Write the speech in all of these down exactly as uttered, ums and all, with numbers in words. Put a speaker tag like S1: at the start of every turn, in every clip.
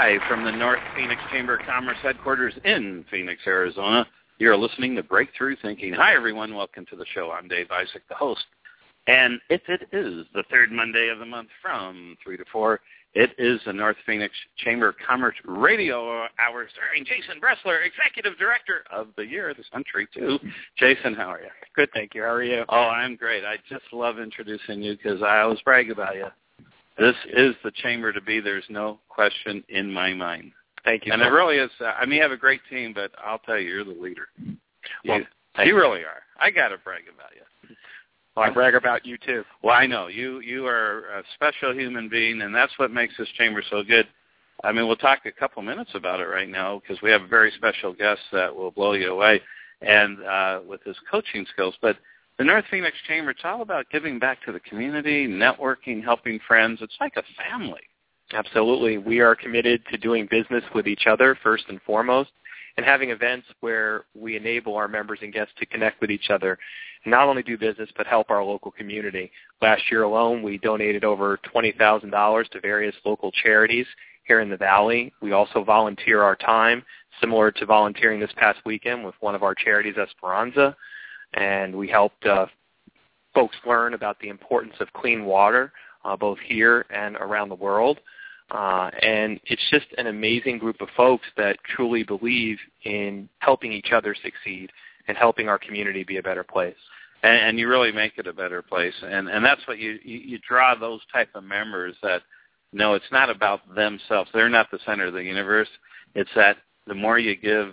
S1: Live from the North Phoenix Chamber of Commerce headquarters in Phoenix, Arizona, you're listening to Breakthrough Thinking. Hi, everyone. Welcome to the show. I'm Dave Isaac, the host. And if it is the third Monday of the month from three to four, it is the North Phoenix Chamber of Commerce Radio Hour starring Jason Bressler, Executive Director of the Year of the Century, too. Jason, how are you?
S2: Good, thank you. How are you?
S1: Oh, I'm great. I just love introducing you because I always brag about you. This is the chamber to be. There's no question in my mind.
S2: Thank you.
S1: And
S2: so
S1: it really is. Uh, I mean, you have a great team, but I'll tell you, you're the leader.
S2: Well,
S1: you, you really are. I got to brag about you.
S2: Well, I brag about you, too.
S1: Well, I know. You you are a special human being, and that's what makes this chamber so good. I mean, we'll talk a couple minutes about it right now because we have a very special guest that will blow you away and uh, with his coaching skills. But the North Phoenix Chamber, it's all about giving back to the community, networking, helping friends. It's like a family.
S2: Absolutely. We are committed to doing business with each other first and foremost, and having events where we enable our members and guests to connect with each other, and not only do business but help our local community. Last year alone, we donated over twenty thousand dollars to various local charities here in the Valley. We also volunteer our time, similar to volunteering this past weekend with one of our charities, Esperanza, and we helped uh, folks learn about the importance of clean water, uh, both here and around the world. Uh, and it's just an amazing group of folks that truly believe in helping each other succeed and helping our community be a better place.
S1: And, and you really make it a better place. And, and that's what you, you, you draw those type of members that, no, it's not about themselves. They're not the center of the universe. It's that the more you give,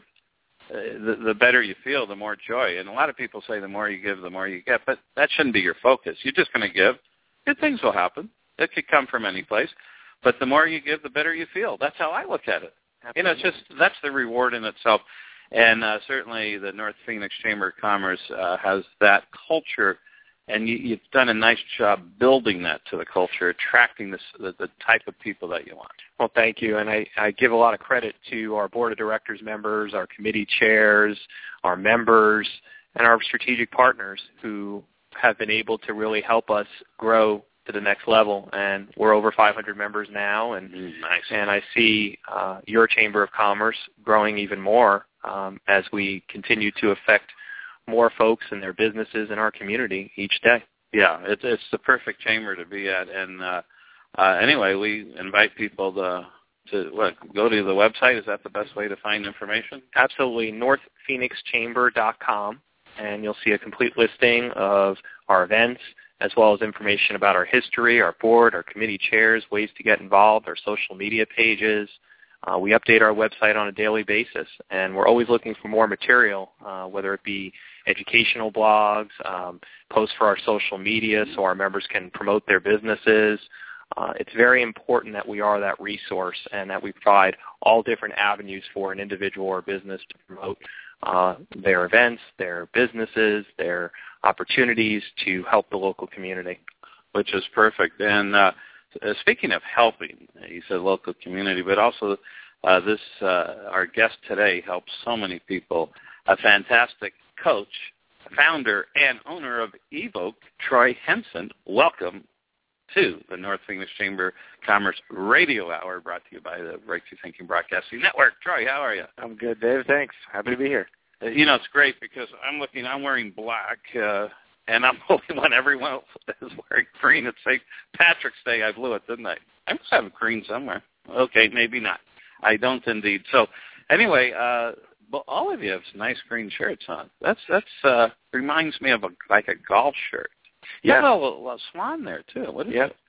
S1: uh, the, the better you feel, the more joy. And a lot of people say the more you give, the more you get. But that shouldn't be your focus. You're just going to give. Good things will happen. It could come from any place. But the more you give, the better you feel. That's how I look at it. Absolutely. You know, it's just that's the reward in itself. And uh, certainly the North Phoenix Chamber of Commerce uh, has that culture, and you, you've done a nice job building that to the culture, attracting this, the, the type of people that you want.
S2: Well, thank you. And I, I give a lot of credit to our board of directors members, our committee chairs, our members, and our strategic partners who have been able to really help us grow to the next level, and we're over five hundred members now, and
S1: mm, nice.
S2: and I see uh, your Chamber of Commerce growing even more um, as we continue to affect more folks and their businesses in our community each day.
S1: Yeah, it's it's the perfect chamber to be at, and uh, uh, anyway, we invite people to to what, go to the website. Is that the best way to find information?
S2: Absolutely, north phoenix chamber dot com, and you'll see a complete listing of our events, as well as information about our history, our board, our committee chairs, ways to get involved, our social media pages. Uh, we update our website on a daily basis, and we're always looking for more material, uh, whether it be educational blogs, um, posts for our social media so our members can promote their businesses. Uh, it's very important that we are that resource and that we provide all different avenues for an individual or business to promote uh, their events, their businesses, their opportunities to help the local community.
S1: Which is perfect. And uh, speaking of helping, you said local community, but also uh, this uh, our guest today helps so many people. A fantastic coach, founder, and owner of Evoke, Troy Henson. Welcome to the North Phoenix Chamber of Commerce Radio Hour, brought to you by the Breakthrough Thinking Broadcasting Network. Troy, how are you?
S3: I'm good, Dave. Thanks. Happy to be here.
S1: You know, it's great because I'm looking, I'm wearing black, uh, and I'm the only one, everyone else is wearing green. It's Saint Patrick's Day. I blew it, didn't I? I must have green somewhere. Okay, maybe not. I don't indeed. So anyway, uh, but all of you have nice green shirts on. That's, that's, uh, reminds me of a, like a golf shirt. You
S3: Yeah.
S1: have a, a swan there, too. What is
S3: yeah.
S1: it?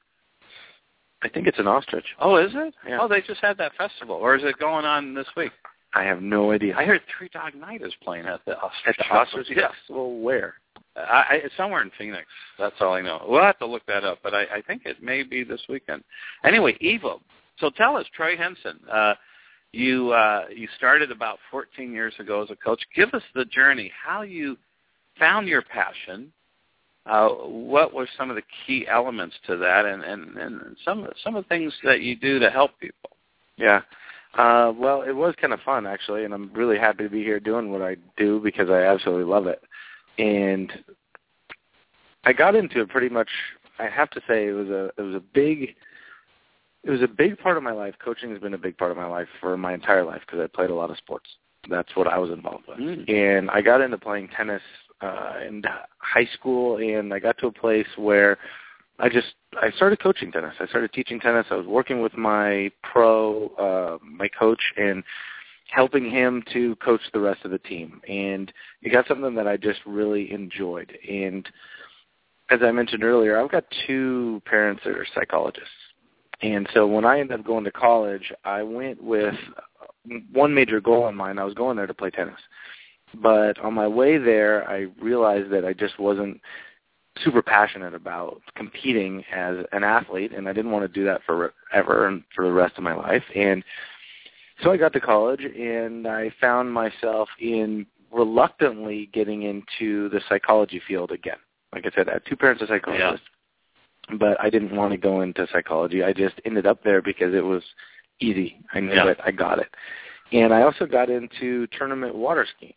S3: I think it's an ostrich.
S1: Oh, is it?
S3: Yeah.
S1: Oh, they just had that festival. Or is it going on this week?
S3: I have no idea.
S1: I heard Three Dog Night is playing at the Ostrich.
S3: At the Ostrich
S1: Yes.
S3: Festival? Where?
S1: I, I, it's somewhere in Phoenix. That's all I know. We'll have to look that up, but I, I think it may be this weekend. Anyway, Evo. So tell us, Troy Henson, uh, you uh, you started about fourteen years ago as a coach. Give us the journey, how you found your passion. Uh, what were some of the key elements to that, and, and, and some some of the things that you do to help people?
S3: Yeah. Uh, well, it was kind of fun, actually, and I'm really happy to be here doing what I do because I absolutely love it. And I got into it pretty much, I have to say, it was a it was a big It was a big part of my life. Coaching has been a big part of my life for my entire life because I played a lot of sports. That's what I was involved with. Mm. And I got into playing tennis uh, in high school, and I got to a place where I just I started coaching tennis. I started teaching tennis. I was working with my pro, uh, my coach, and helping him to coach the rest of the team. And it got something that I just really enjoyed. And as I mentioned earlier, I've got two parents that are psychologists. And so when I ended up going to college, I went with one major goal in mind. I was going there to play tennis. But on my way there, I realized that I just wasn't super passionate about competing as an athlete, and I didn't want to do that forever and for the rest of my life. And so I got to college, and I found myself in reluctantly getting into the psychology field again. Like I said, I had two parents are psychologists. Yeah. But I didn't want to go into psychology. I just ended up there because it was easy. I knew yeah. it. I got it. And I also got into tournament water skiing.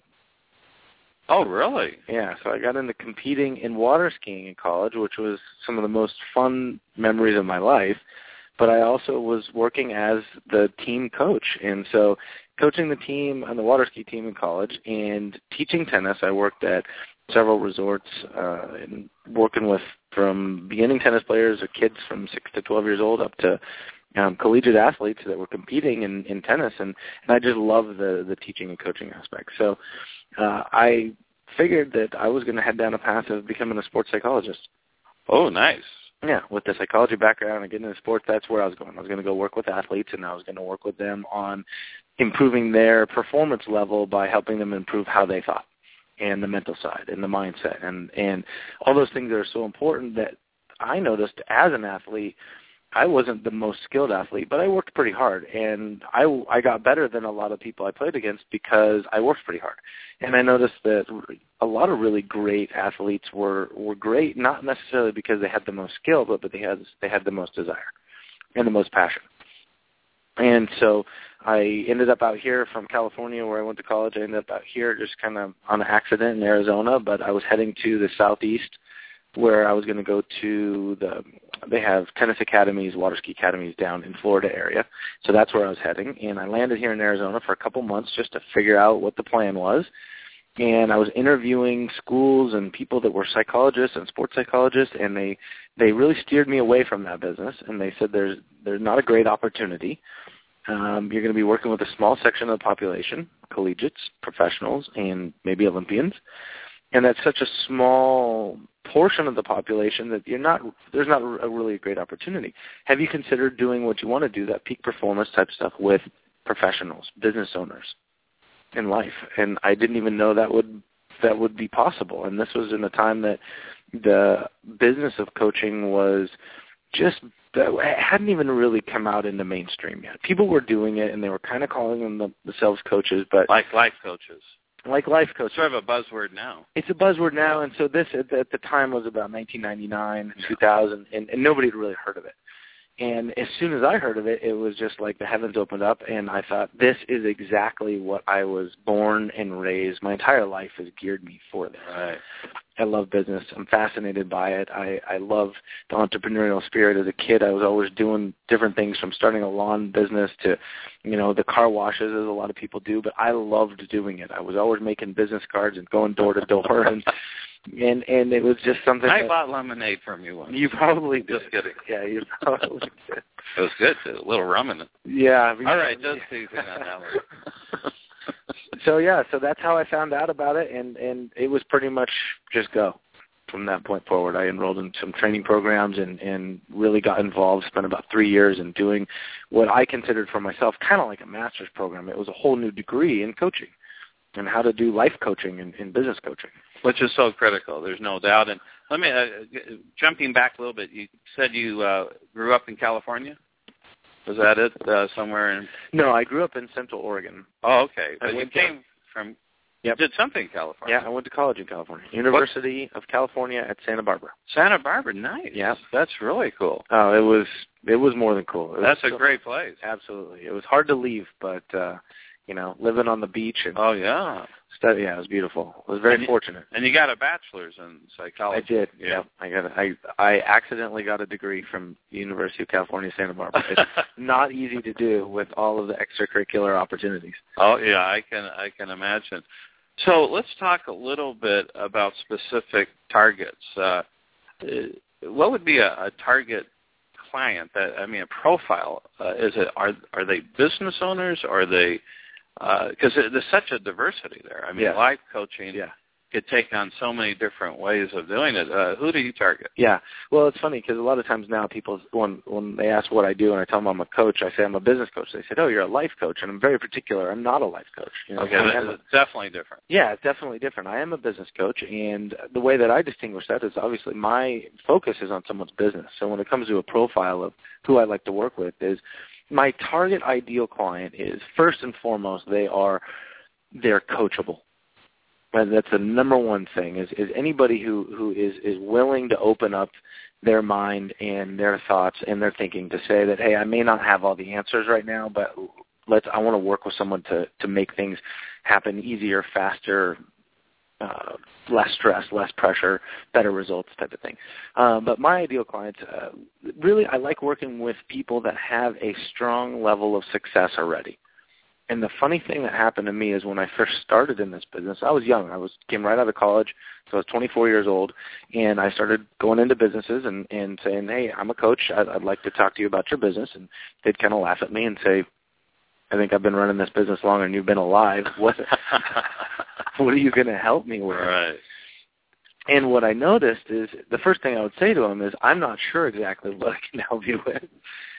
S1: Oh, really?
S3: Yeah, so I got into competing in water skiing in college, which was some of the most fun memories of my life. But I also was working as the team coach. And so coaching the team on the water ski team in college and teaching tennis, I worked at several resorts uh, and working with from beginning tennis players or kids from six to twelve years old up to um, collegiate athletes that were competing in, in tennis. And, and I just love the, the teaching and coaching aspect. So uh, I figured that I was going to head down a path of becoming a sports psychologist.
S1: Oh, nice.
S3: Yeah, with the psychology background and getting into sports, that's where I was going. I was going to go work with athletes, and I was going to work with them on improving their performance level by helping them improve how they thought and the mental side and the mindset and, and all those things that are so important that I noticed as an athlete, I wasn't the most skilled athlete, but I worked pretty hard, and I, I got better than a lot of people I played against because I worked pretty hard. And I noticed that a lot of really great athletes were, were great, not necessarily because they had the most skill, but, but they had they had the most desire and the most passion. And so I ended up out here from California where I went to college. I ended up out here just kind of on an accident in Arizona, but I was heading to the southeast where I was going to go to the, they have tennis academies, water ski academies down in Florida area. So that's where I was heading. And I landed here in Arizona for a couple months just to figure out what the plan was. And I was interviewing schools and people that were psychologists and sports psychologists, and they, they really steered me away from that business. And they said there's, there's not a great opportunity. Um, you're going to be working with a small section of the population, collegiates, professionals, and maybe Olympians. And that's such a small portion of the population that you're not, there's not a really great opportunity. Have you considered doing what you want to do, that peak performance type stuff with professionals, business owners in life? And I didn't even know that would that would be possible. And this was in a time that the business of coaching was just, it hadn't even really come out in the mainstream yet. People were doing it, and they were kind of calling them themselves coaches, but
S1: like life coaches.
S3: Like life coach.
S1: Sort of a buzzword now.
S3: It's a buzzword now, and so this at the, at the time was about nineteen ninety-nine, yeah. two thousand, and, and nobody had really heard of it. And as soon as I heard of it, it was just like the heavens opened up, and I thought, this is exactly what I was born and raised. My entire life has geared me for this.
S1: Right.
S3: I love business. I'm fascinated by it. I, I love the entrepreneurial spirit. As a kid, I was always doing different things, from starting a lawn business to, you know, the car washes, as a lot of people do. But I loved doing it. I was always making business cards and going door to door, and and and it was just something.
S1: I
S3: that,
S1: bought lemonade from you once.
S3: You probably did.
S1: Just kidding.
S3: Yeah, you probably did.
S1: It was good too. A little rum in it.
S3: Yeah.
S1: All right, just teasing on that one.
S3: So yeah, so that's how I found out about it, and and it was pretty much just go from that point forward. I enrolled in some training programs and and really got involved. Spent about three years in doing what I considered for myself kind of like a master's program. It was a whole new degree in coaching and how to do life coaching and, and business coaching,
S1: which is so critical. There's no doubt. And let me uh, jumping back a little bit. You said you uh, grew up in California. Was that it? Uh, somewhere in?
S3: No, I grew up in Central Oregon.
S1: Oh, okay. But you came
S3: to,
S1: from.
S3: Yep.
S1: You did something in California.
S3: Yeah, I went to college in California, University what? of California at Santa Barbara.
S1: Santa Barbara, nice.
S3: Yeah,
S1: that's really cool.
S3: Oh, it was it was more than cool. It
S1: that's
S3: was
S1: a
S3: so,
S1: great place.
S3: Absolutely, it was hard to leave, but uh, you know, living on the beach. And
S1: oh, yeah.
S3: Study, yeah, it was beautiful. I was very
S1: and you,
S3: fortunate.
S1: And you got a bachelor's in psychology.
S3: I did.
S1: Yeah,
S3: yeah. I got. A, I I accidentally got a degree from the University of California, Santa Barbara. It's not easy to do with all of the extracurricular opportunities.
S1: Oh yeah, I can I can imagine. So let's talk a little bit about specific targets. Uh, what would be a, a target client? That I mean, a profile. Uh, is it are are they business owners? Are they because uh, there's such a diversity there. I mean,
S3: yeah.
S1: life coaching
S3: yeah.
S1: could take on so many different ways of doing it. Uh, who do you target?
S3: Yeah. Well, it's funny because a lot of times now people, when when they ask what I do and I tell them I'm a coach, I say I'm a business coach. They said, oh, you're a life coach. And I'm very particular. I'm not a life coach. You know,
S1: okay, that's definitely different.
S3: Yeah, it's definitely different. I am a business coach, and the way that I distinguish that is obviously my focus is on someone's business. So when it comes to a profile of who I like to work with is my target ideal client is, first and foremost, they are they're coachable. And that's the number one thing is, is anybody who, who is, is willing to open up their mind and their thoughts and their thinking to say that, hey, I may not have all the answers right now, but let's I want to work with someone to, to make things happen easier, faster, uh, less stress, less pressure, better results type of thing. Uh, but my ideal clients, uh, really I like working with people that have a strong level of success already. And the funny thing that happened to me is when I first started in this business, I was young. I was came right out of college, so I was twenty-four years old, and I started going into businesses and, and saying, hey, I'm a coach. I'd, I'd like to talk to you about your business. And they'd kind of laugh at me and say, I think I've been running this business longer than you've been alive. What, what are you going to help me with?
S1: Right.
S3: And what I noticed is the first thing I would say to them is, I'm not sure exactly what I can help you with.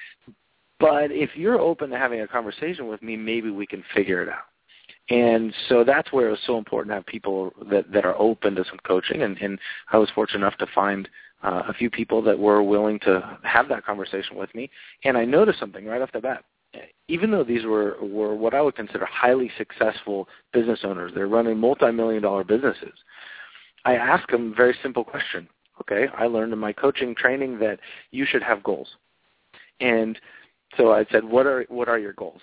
S3: But if you're open to having a conversation with me, maybe we can figure it out. And so that's where it was so important to have people that, that are open to some coaching. And, and I was fortunate enough to find uh, a few people that were willing to have that conversation with me. And I noticed something right off the bat. Even though these were, were what I would consider highly successful business owners, they're running multi-million dollar businesses, I asked them a very simple question. Okay, I learned in my coaching training that you should have goals. And so I said, what are what are your goals?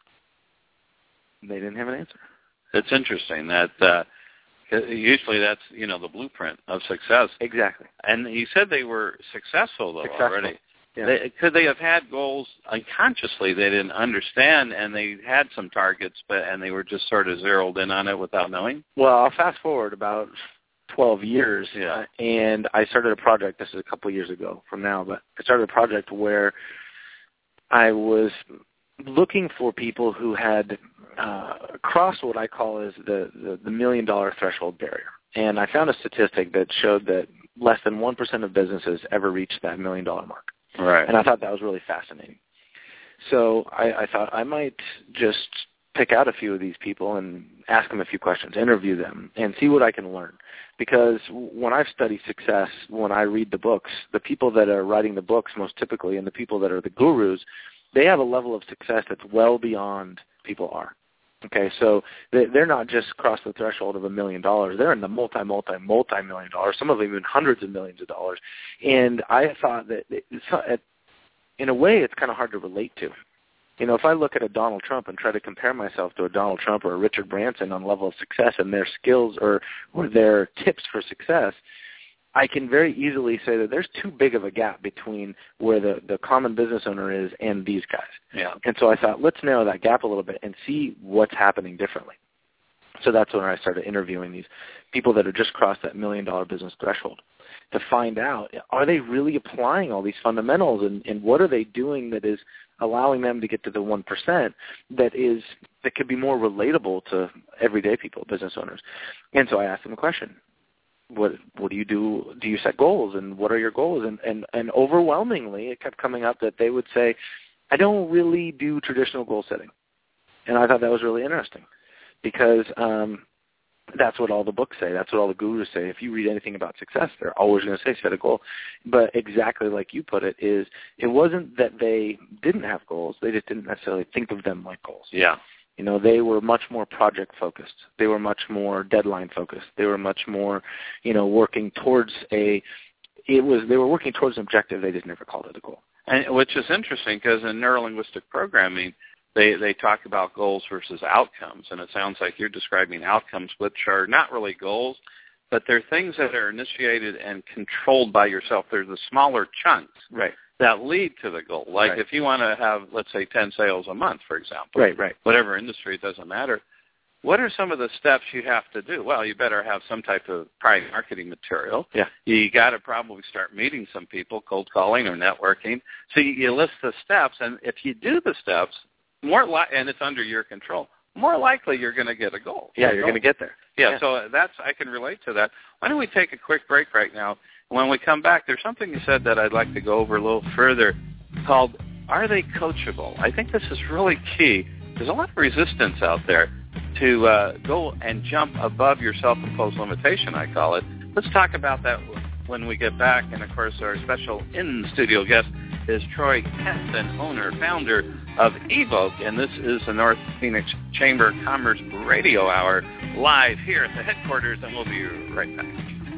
S3: They didn't have an answer.
S1: It's interesting that uh, usually that's, you know, the blueprint of success.
S3: Exactly.
S1: And you said they were successful, though,
S3: successful.
S1: already.
S3: Yeah.
S1: They, could they have had goals unconsciously they didn't understand, and they had some targets, but and they were just sort of zeroed in on it without knowing?
S3: Well, I'll fast forward about twelve years,
S1: yeah.
S3: uh, and I started a project. This is a couple of years ago from now, but I started a project where I was looking for people who had uh, crossed what I call is the, the, the million dollar threshold barrier. And I found a statistic that showed that less than one percent of businesses ever reach that million dollar mark.
S1: Right.
S3: And I thought that was really fascinating. So I, I thought I might just pick out a few of these people and ask them a few questions, interview them, and see what I can learn. Because when I've studied success, when I read the books, the people that are writing the books most typically and the people that are the gurus, they have a level of success that's well beyond people are. Okay, so they're not just across the threshold of a million dollars. They're in the multi, multi, multi-million dollars, some of them even hundreds of millions of dollars. And I thought that it's, in a way it's kind of hard to relate to. You know, if I look at a Donald Trump and try to compare myself to a Donald Trump or a Richard Branson on level of success and their skills or, or their tips for success, I can very easily say that there's too big of a gap between where the, the common business owner is and these guys.
S1: Yeah.
S3: And so I thought, let's narrow that gap a little bit and see what's happening differently. So that's when I started interviewing these people that have just crossed that million-dollar business threshold to find out, are they really applying all these fundamentals, and, and what are they doing that is allowing them to get to the one percent that is that could be more relatable to everyday people, business owners. And so I asked them a question. What what do you do? Do you set goals, and what are your goals? And, and and overwhelmingly, it kept coming up that they would say, I don't really do traditional goal setting. And I thought that was really interesting because um, that's what all the books say. That's what all the gurus say. If you read anything about success, they're always going to say set a goal. But exactly like you put it, is it wasn't that they didn't have goals. They just didn't necessarily think of them like goals.
S1: Yeah.
S3: You know, they were much more project-focused. They were much more deadline-focused. They were much more, you know, working towards a – it was they were working towards an objective. They just never called it a goal.
S1: And which is interesting because in neurolinguistic programming, they they talk about goals versus outcomes, and it sounds like you're describing outcomes, which are not really goals, but they're things that are initiated and controlled by yourself. They're the smaller chunks
S3: right.
S1: that lead to the goal. Like
S3: right.
S1: if you want to have, let's say, ten sales a month, for example,
S3: right, right.
S1: whatever industry, it doesn't matter. What are some of the steps you have to do? Well, you better have some type of prior marketing material.
S3: Yeah.
S1: You got to probably start meeting some people, cold calling or networking. So you, you list the steps, and if you do the steps, more li- and it's under your control, more likely you're going to get a goal.
S3: Yeah, you're going to get there.
S1: Yeah,
S3: yeah,
S1: so that's I can relate to that. Why don't we take a quick break right now? When we come back, there's something you said that I'd like to go over a little further called, are they coachable? I think this is really key. There's a lot of resistance out there to uh, go and jump above your self-imposed limitation, I call it. Let's talk about that when we get back. And, of course, our special in-studio guest is Troy Henson, owner, founder of Evoke, and this is the North Phoenix Chamber of Commerce Radio Hour live here at the headquarters, and we'll be right back.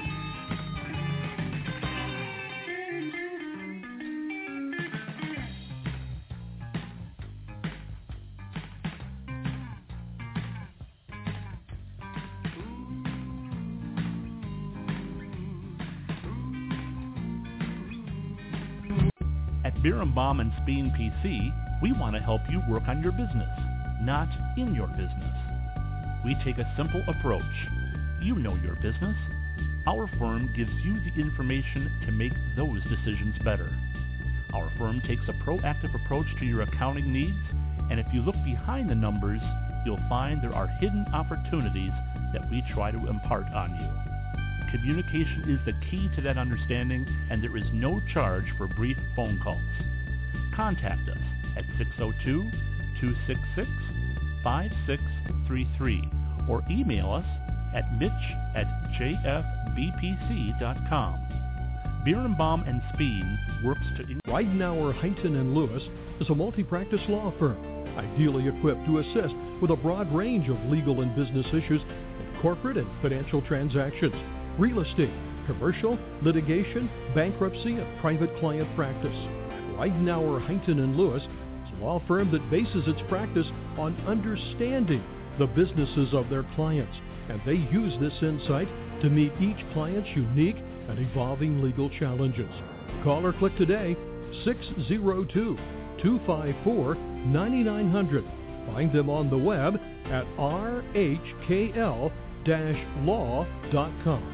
S4: Birnbaum and Speen P C, we want to help you work on your business, not in your business. We take a simple approach. You know your business. Our firm gives you the information to make those decisions better. Our firm takes a proactive approach to your accounting needs, and if you look behind the numbers, you'll find there are hidden opportunities that we try to impart on you. Communication is the key to that understanding, and there is no charge for brief phone calls. Contact us at six oh two, two six six, five six three three or email us at mitch at j f b p c dot com. Birnbaum and Speen works to... In-
S5: Ridenour, Hunton and Lewis is a multi-practice law firm, ideally equipped to assist with a broad range of legal and business issues in corporate and financial transactions, real estate, commercial, litigation, bankruptcy, and private client practice. Ridenour, Hunton and Lewis is a law firm that bases its practice on understanding the businesses of their clients, and they use this insight to meet each client's unique and evolving legal challenges. Call or click today, six oh two, two five four, nine nine hundred. Find them on the web at r h k l dash law dot com.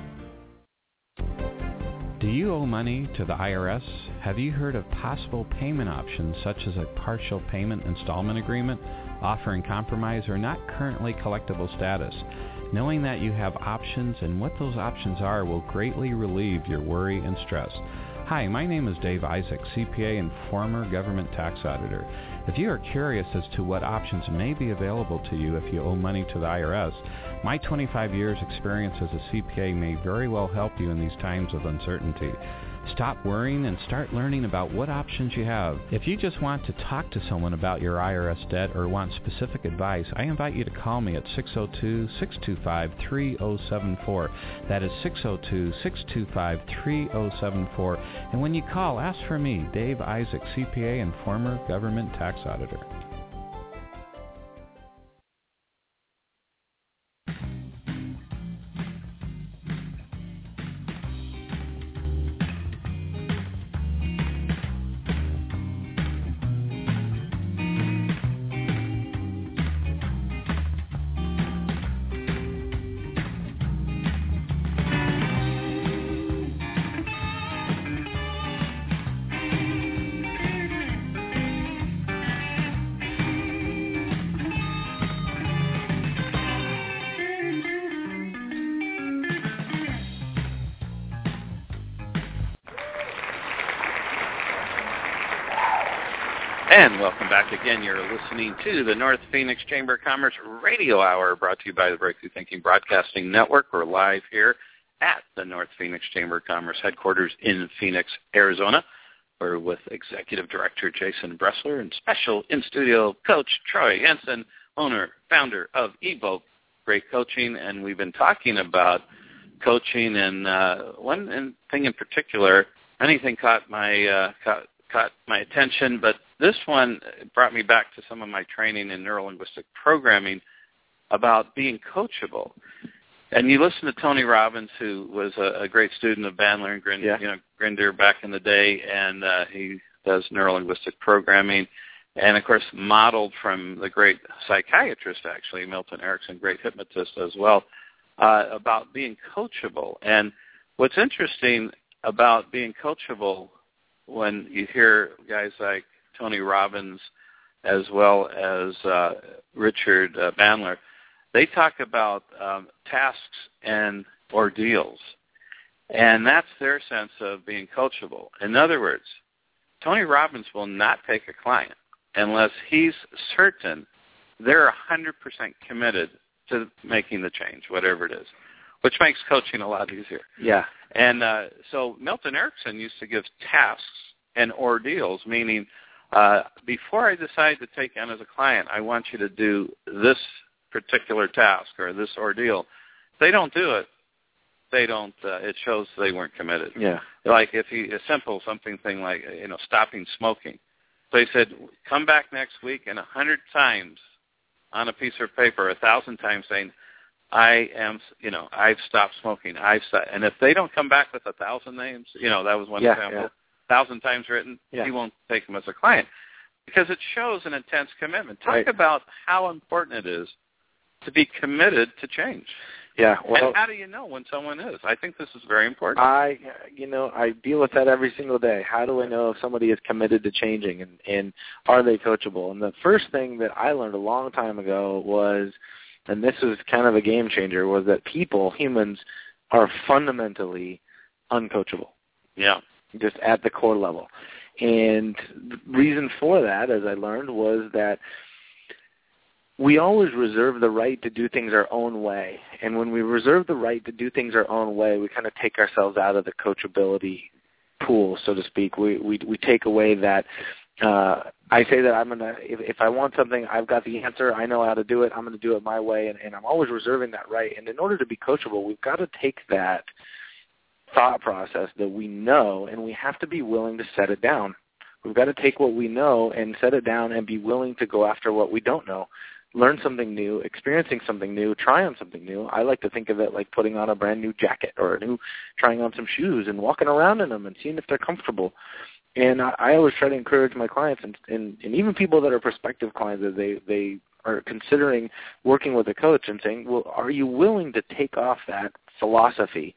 S6: Do you owe money to the I R S? Have you heard of possible payment options such as a partial payment installment agreement, offering compromise or not currently collectible status? Knowing that you have options and what those options are will greatly relieve your worry and stress. Hi, my name is Dave Isaac, C P A and former government tax auditor. If you are curious as to what options may be available to you if you owe money to the I R S, my twenty-five years experience as a C P A may very well help you in these times of uncertainty. Stop worrying and start learning about what options you have. If you just want to talk to someone about your I R S debt or want specific advice, I invite you to call me at six oh two, six two five, three oh seven four. That is six oh two, six two five, three oh seven four. And when you call, ask for me, Dave Isaac, C P A and former government tax auditor.
S1: And welcome back again. You're listening to the North Phoenix Chamber of Commerce Radio Hour, brought to you by the Breakthrough Thinking Broadcasting Network. We're live here at the North Phoenix Chamber of Commerce headquarters in Phoenix, Arizona. We're with Executive Director Jason Bressler and special in-studio coach Troy Henson, owner, founder of Evoke Great Coaching. And we've been talking about coaching, and uh, one thing in particular, anything caught my uh, caught, caught my attention, but this one brought me back to some of my training in neurolinguistic programming about being coachable. And you listen to Tony Robbins, who was a, a great student of Bandler and Grinder,
S3: yeah.
S1: you know, Grinder back in the day, and uh, he does neurolinguistic programming, and of course modeled from the great psychiatrist, actually, Milton Erickson, great hypnotist as well, uh, about being coachable. And what's interesting about being coachable, when you hear guys like Tony Robbins as well as uh, Richard uh, Bandler, they talk about um, tasks and ordeals, and that's their sense of being coachable. In other words, Tony Robbins will not take a client unless he's certain they're one hundred percent committed to making the change, whatever it is, which makes coaching a lot easier.
S3: Yeah.
S1: And uh, so Milton Erickson used to give tasks and ordeals, meaning uh, before I decide to take you on as a client, I want you to do this particular task or this ordeal. If they don't do it, they don't, uh, it shows they weren't committed.
S3: Yeah.
S1: Like if he, a simple something thing like, you know, stopping smoking. So he said, come back next week and a hundred times on a piece of paper, a thousand times saying, I am, you know, I've stopped smoking. I've stopped. And if they don't come back with a thousand names, you know, that was one
S3: yeah,
S1: example,
S3: yeah.
S1: thousand times written,
S3: yeah. he
S1: won't take them as a client because it shows an intense commitment. Talk
S3: right.
S1: about how important it is to be committed to change.
S3: Yeah. Well,
S1: and how do you know when someone is? I think this is very important.
S3: I, you know, I deal with that every single day. How do I know if somebody is committed to changing, and, and are they coachable? And the first thing that I learned a long time ago was, and this was kind of a game changer, was that people, humans, are fundamentally uncoachable.
S1: Yeah.
S3: Just at the core level. And the reason for that, as I learned, was that we always reserve the right to do things our own way. And when we reserve the right to do things our own way, we kind of take ourselves out of the coachability pool, so to speak. We we, we take away that, uh, I say that I'm going to, if, if I want something, I've got the answer, I know how to do it, I'm going to do it my way, and, and I'm always reserving that right. And in order to be coachable, we've got to take that thought process that we know, and we have to be willing to set it down. We've got to take what we know and set it down and be willing to go after what we don't know. Learn something new, experiencing something new, try on something new. I like to think of it like putting on a brand new jacket or a new, trying on some shoes and walking around in them and seeing if they're comfortable. And I, I always try to encourage my clients and, and, and even people that are prospective clients that they, they are considering working with a coach and saying, well, are you willing to take off that philosophy?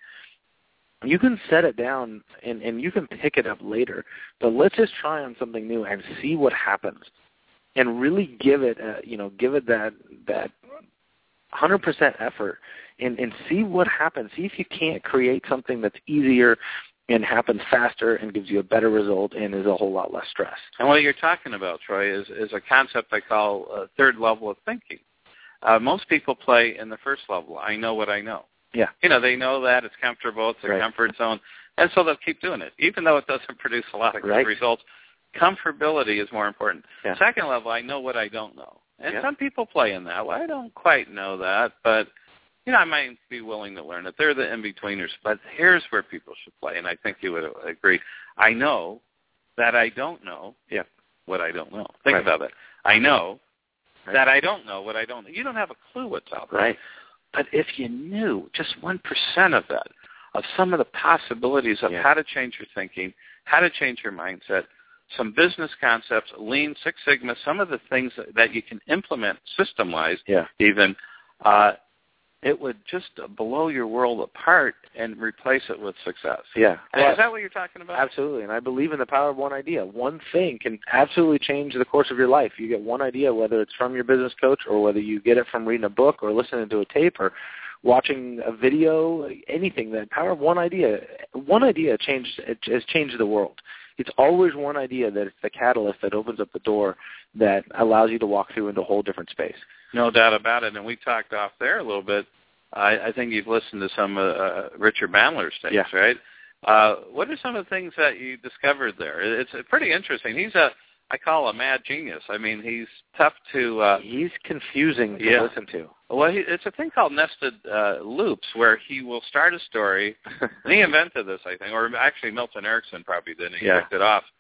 S3: You can set it down and, and you can pick it up later, but let's just try on something new and see what happens. And really give it, uh, you know, give it that that one hundred percent effort, and, and see what happens. See if you can't create something that's easier and happens faster and gives you a better result and is a whole lot less stress.
S1: And what you're talking about, Troy, is, is a concept I call uh, third level of thinking. Uh, most people play in the first level. I know what I know.
S3: Yeah.
S1: You know, they know that it's comfortable, it's their
S3: right.
S1: comfort zone, and so they'll keep doing it, even though it doesn't produce a lot of good
S3: right.
S1: results. Comfortability is more important.
S3: Yeah.
S1: Second level, I know what I don't know. And
S3: yeah.
S1: some people play in that. Well, I don't quite know that, but, you know, I might be willing to learn it. They're the in-betweeners. But here's where people should play, and I think you would agree. I know that I don't know
S3: yeah.
S1: what I don't know. Think
S3: right.
S1: about it. I know
S3: right.
S1: that I don't know what I don't know. You don't have a clue what's out there.
S3: Right.
S1: But if you knew just one percent of that, of some of the possibilities of
S3: yeah.
S1: how to change your thinking, how to change your mindset, some business concepts, Lean, Six Sigma, some of the things that, that you can implement system-wise
S3: yeah.
S1: even, uh, it would just blow your world apart and replace it with success.
S3: Yeah.
S1: Well, is that what you're talking about?
S3: Absolutely, and I believe in the power of one idea. One thing can absolutely change the course of your life. You get one idea, whether it's from your business coach or whether you get it from reading a book or listening to a tape or watching a video, anything. The power of one idea. One idea changed, it has changed the world. It's always one idea that it's the catalyst that opens up the door that allows you to walk through into a whole different space.
S1: No doubt about it. And we talked off there a little bit. I, I think you've listened to some uh, uh, Richard Bandler's tapes,
S3: yeah.
S1: right? Uh, what are some of the things that you discovered there? It's pretty interesting. He's a, I call a mad genius. I mean, he's tough to... Uh,
S3: he's confusing to
S1: yeah.
S3: listen to.
S1: Well, he, it's a thing called nested uh, loops where he will start a story, and he invented this, I think, or actually Milton Erickson probably did, and he
S3: yeah.
S1: kicked it off.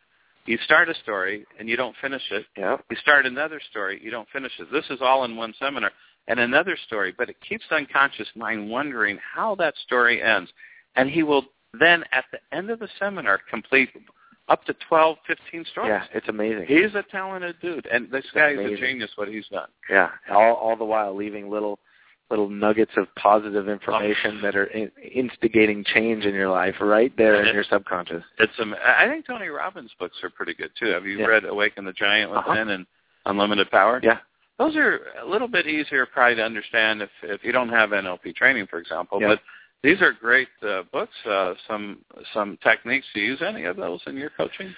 S1: You start a story, and you don't finish it.
S3: Yep.
S1: You start another story, you don't finish it. This is all in one seminar. And another story, but it keeps the unconscious mind wondering how that story ends. And he will then, at the end of the seminar, complete up to twelve, fifteen stories.
S3: Yeah, it's amazing.
S1: He's a talented dude, and this guy
S3: amazing.
S1: is a genius, what he's done.
S3: Yeah, all all the while leaving little little nuggets of positive information oh. that are in, instigating change in your life right there in your subconscious.
S1: It's um, I think Tony Robbins' books are pretty good, too. Have you
S3: yeah.
S1: read Awaken the Giant Within
S3: uh-huh.
S1: and Unlimited Power?
S3: Yeah.
S1: Those are a little bit easier probably to understand if, if you don't have N L P training, for example.
S3: Yeah.
S1: But these are great uh, books, uh, some some techniques. Do you use any of those in your coaching?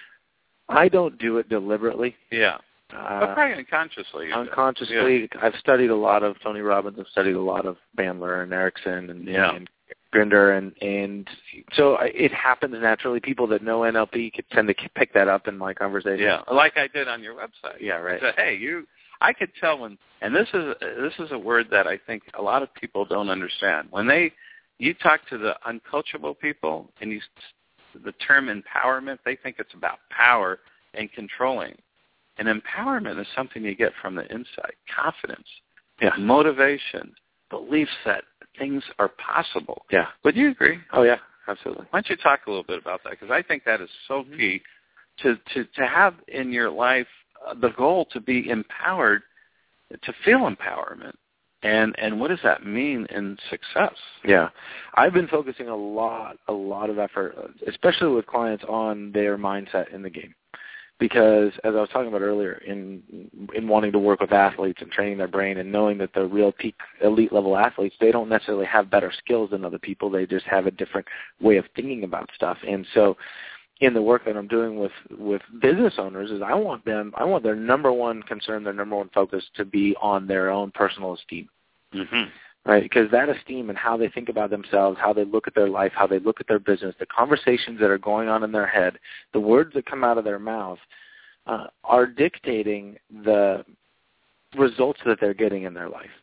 S3: I don't do it deliberately.
S1: Yeah.
S3: Uh,
S1: but probably unconsciously.
S3: Unconsciously. Yeah. I've studied a lot of Tony Robbins. I've studied a lot of Bandler and Erickson and,
S1: yeah.
S3: and Grinder. And, and so it happens naturally. People that know N L P could tend to pick that up in my conversation.
S1: Yeah, like I did on your website.
S3: Yeah, right.
S1: I said, hey, you... I could tell when, and this is this is a word that I think a lot of people don't understand. When they, you talk to the uncoachable people, and you, the term empowerment, they think it's about power and controlling. And empowerment is something you get from the inside: confidence,
S3: yeah.
S1: motivation, beliefs that things are possible.
S3: Yeah.
S1: Would you agree?
S3: Oh yeah, absolutely.
S1: Why don't you talk a little bit about that? Because I think that is so
S3: mm-hmm.
S1: key to, to to have in your life. The goal to be empowered, to feel empowerment, and and what does that mean in success?
S3: Yeah, I've been focusing a lot, a lot of effort, especially with clients, on their mindset in the game, because as I was talking about earlier, in in wanting to work with athletes and training their brain and knowing that the real peak elite level athletes, they don't necessarily have better skills than other people. They just have a different way of thinking about stuff, and so. In the work that I'm doing with, with business owners is I want them, I want their number one concern, their number one focus to be on their own personal esteem,
S1: mm-hmm.
S3: right? Because that esteem and how they think about themselves, how they look at their life, how they look at their business, the conversations that are going on in their head, the words that come out of their mouth uh, are dictating the results that they're getting in their life.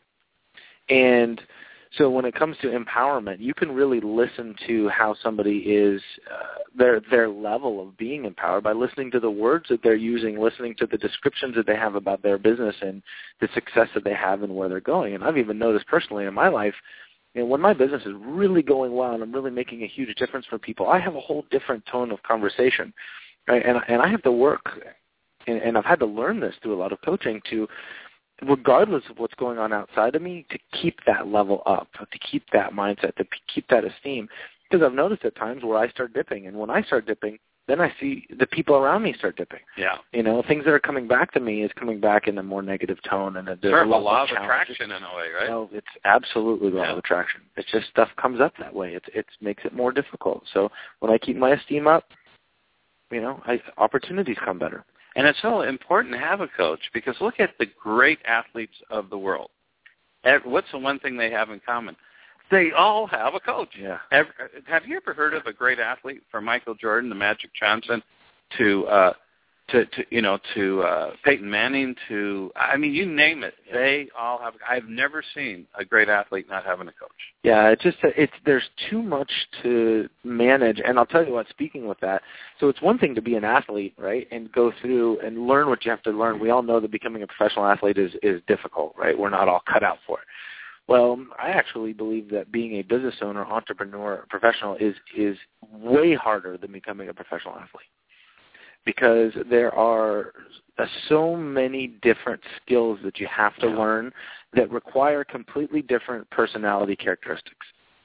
S3: And so when it comes to empowerment, you can really listen to how somebody is, uh, their their level of being empowered by listening to the words that they're using, listening to the descriptions that they have about their business and the success that they have and where they're going. And I've even noticed personally in my life, you know, when my business is really going well and I'm really making a huge difference for people, I have a whole different tone of conversation, right? And and I have to work, and, and I've had to learn this through a lot of coaching to. Regardless of what's going on outside of me, to keep that level up, to keep that mindset, to p- keep that esteem. Because I've noticed at times where I start dipping, and when I start dipping, then I see the people around me start dipping.
S1: Yeah.
S3: You know, things that are coming back to me is coming back in a more negative tone. And there's
S1: sort of
S3: a
S1: a law of
S3: challenges.
S1: attraction in a way, right?
S3: Well, it's absolutely law
S1: yeah.
S3: of attraction. It's just stuff comes up that way. It it makes it more difficult. So when I keep my esteem up, you know, I, opportunities come better.
S1: And it's so important to have a coach because look at the great athletes of the world. What's the one thing they have in common? They all have a coach.
S3: Yeah.
S1: Have, have you ever heard of a great athlete from Michael Jordan, the Magic Johnson, to uh, to, to you know to uh, Peyton Manning, to I mean you name it.
S3: Yeah.
S1: They all have. I've never seen a great athlete not having a coach.
S3: Yeah, it's just it's there's too much to manage, and I'll tell you what. Speaking with that, so it's one thing to be an athlete, right, and go through and learn what you have to learn. We all know that becoming a professional athlete is is difficult, right? We're not all cut out for it. Well, I actually believe that being a business owner, entrepreneur, professional is is way harder than becoming a professional athlete. Because there are uh, so many different skills that you have to learn that require completely different personality characteristics.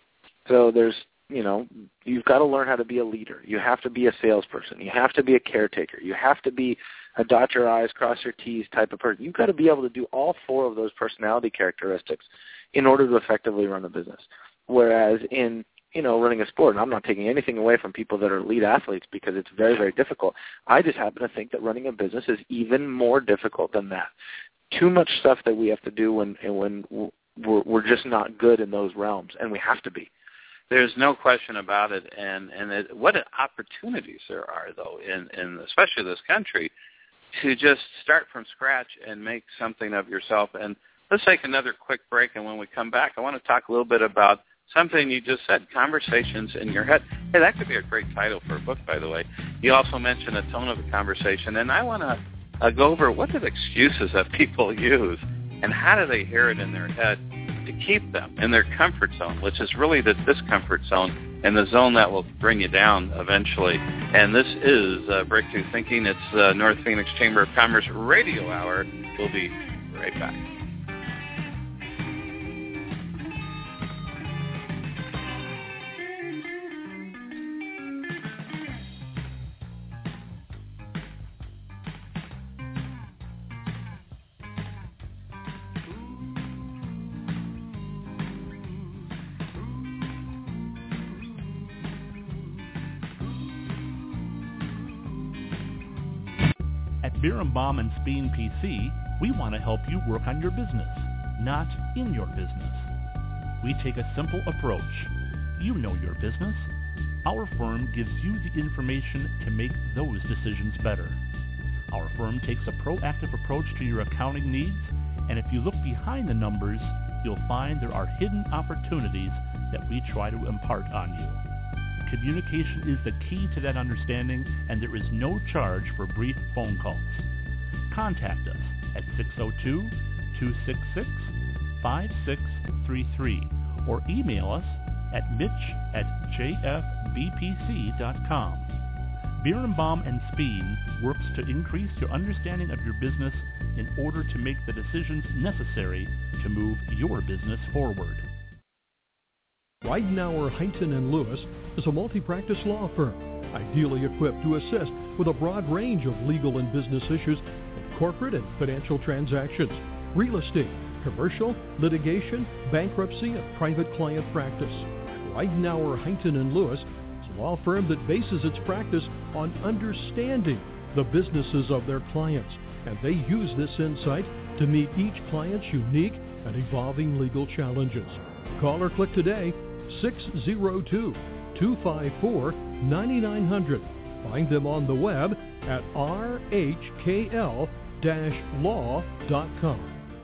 S3: So there's, you know, you've got to learn how to be a leader. You have to be a salesperson. You have to be a caretaker. You have to be a dot your I's, cross your T's type of person. You've got to be able to do all four of those personality characteristics in order to effectively run a business. Whereas in you know, running a sport, and I'm not taking anything away from people that are elite athletes because it's very, very difficult. I just happen to think that running a business is even more difficult than that. Too much stuff that we have to do when when we're, we're just not good in those realms, and we have to be.
S1: There's no question about it, and and it, what opportunities there are, though, in, in especially this country, to just start from scratch and make something of yourself. And let's take another quick break, and when we come back, I want to talk a little bit about something you just said, conversations in your head. Hey, that could be a great title for a book, by the way. You also mentioned a tone of a conversation, and I want to uh, go over what are the excuses that people use, and how do they hear it in their head to keep them in their comfort zone, which is really the discomfort zone and the zone that will bring you down eventually. And this is uh, Breakthrough Thinking. It's uh, North Phoenix Chamber of Commerce Radio Hour. We'll be right back.
S4: Birnbaum and Speen P C, we want to help you work on your business, not in your business. We take a simple approach. You know your business. Our firm gives you the information to make those decisions better. Our firm takes a proactive approach to your accounting needs, and if you look behind the numbers, you'll find there are hidden opportunities that we try to impart on you. Communication is the key to that understanding, and there is no charge for brief phone calls. Contact us at six oh two, two six six, five six three three or email us at mitch at j f b p c dot com. Birnbaum and Speen works to increase your understanding of your business in order to make the decisions necessary to move your business forward.
S5: Ridenour, Huntington and Lewis is a multi-practice law firm, ideally equipped to assist with a broad range of legal and business issues of corporate and financial transactions, real estate, commercial, litigation, bankruptcy, and private client practice. Ridenour, Huntington and Lewis is a law firm that bases its practice on understanding the businesses of their clients, and they use this insight to meet each client's unique and evolving legal challenges. Call or click today, six oh two, two five four, nine nine hundred. Find them on the web at r h k l dash law dot com.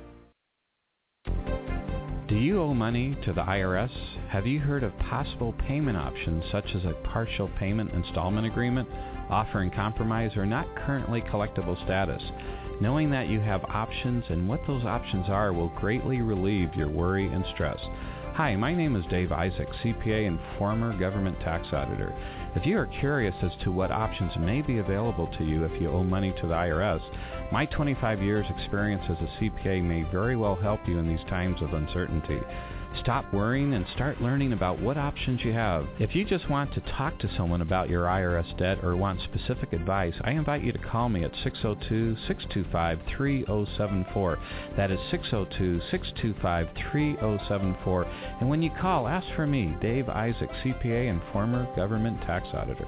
S6: Do you owe money to the I R S? Have you heard of possible payment options such as a partial payment installment agreement, offering compromise or not currently collectible status? Knowing that you have options and what those options are will greatly relieve your worry and stress. Hi, my name is Dave Isaac, C P A and former government tax auditor. If you are curious as to what options may be available to you if you owe money to the I R S, my twenty-five years experience as a C P A may very well help you in these times of uncertainty. Stop worrying and start learning about what options you have. If you just want to talk to someone about your I R S debt or want specific advice, I invite you to call me at six oh two, six two five, three oh seven four. That is six oh two, six two five, three oh seven four. And when you call, ask for me, Dave Isaac, C P A and former government tax auditor.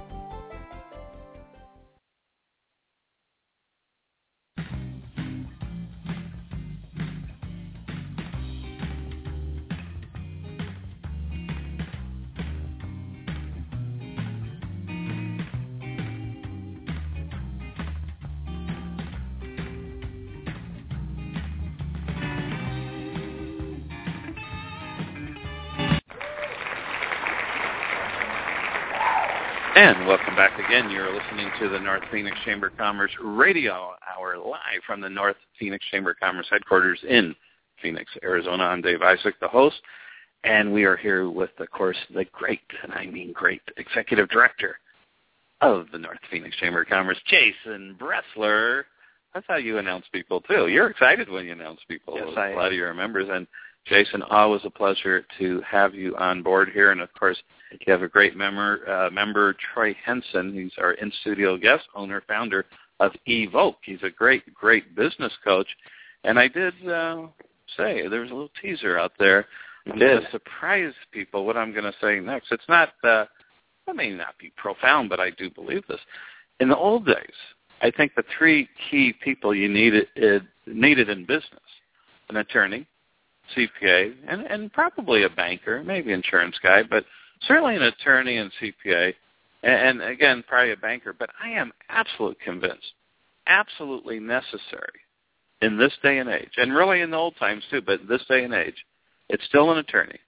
S1: And welcome back again. You're listening to the North Phoenix Chamber of Commerce Radio Hour live from the North Phoenix Chamber of Commerce headquarters in Phoenix, Arizona. I'm Dave Isaac, the host, and we are here with, of course, the great, and I mean great, executive director of the North Phoenix Chamber of Commerce, Jason Bressler. That's how you announce people, too. You're excited when you announce people.
S3: Yes,
S1: with
S3: I
S1: a lot of your members. And Jason, always a pleasure to have you on board here. And, of course, you have a great member, uh, member Troy Henson. He's our in-studio guest, owner, founder of Evoke. He's a great, great business coach. And I did uh, say, there was a little teaser out there to surprise people what I'm going to say next. It's not, uh, it may not be profound, but I do believe this. In the old days, I think the three key people you needed, uh, needed in business, an attorney, C P A, and, and probably a banker, maybe insurance guy, but certainly an attorney and C P A, and, and again, probably a banker. But I am absolutely convinced, absolutely necessary in this day and age, and really in the old times too, but this day and age, it's still an attorney,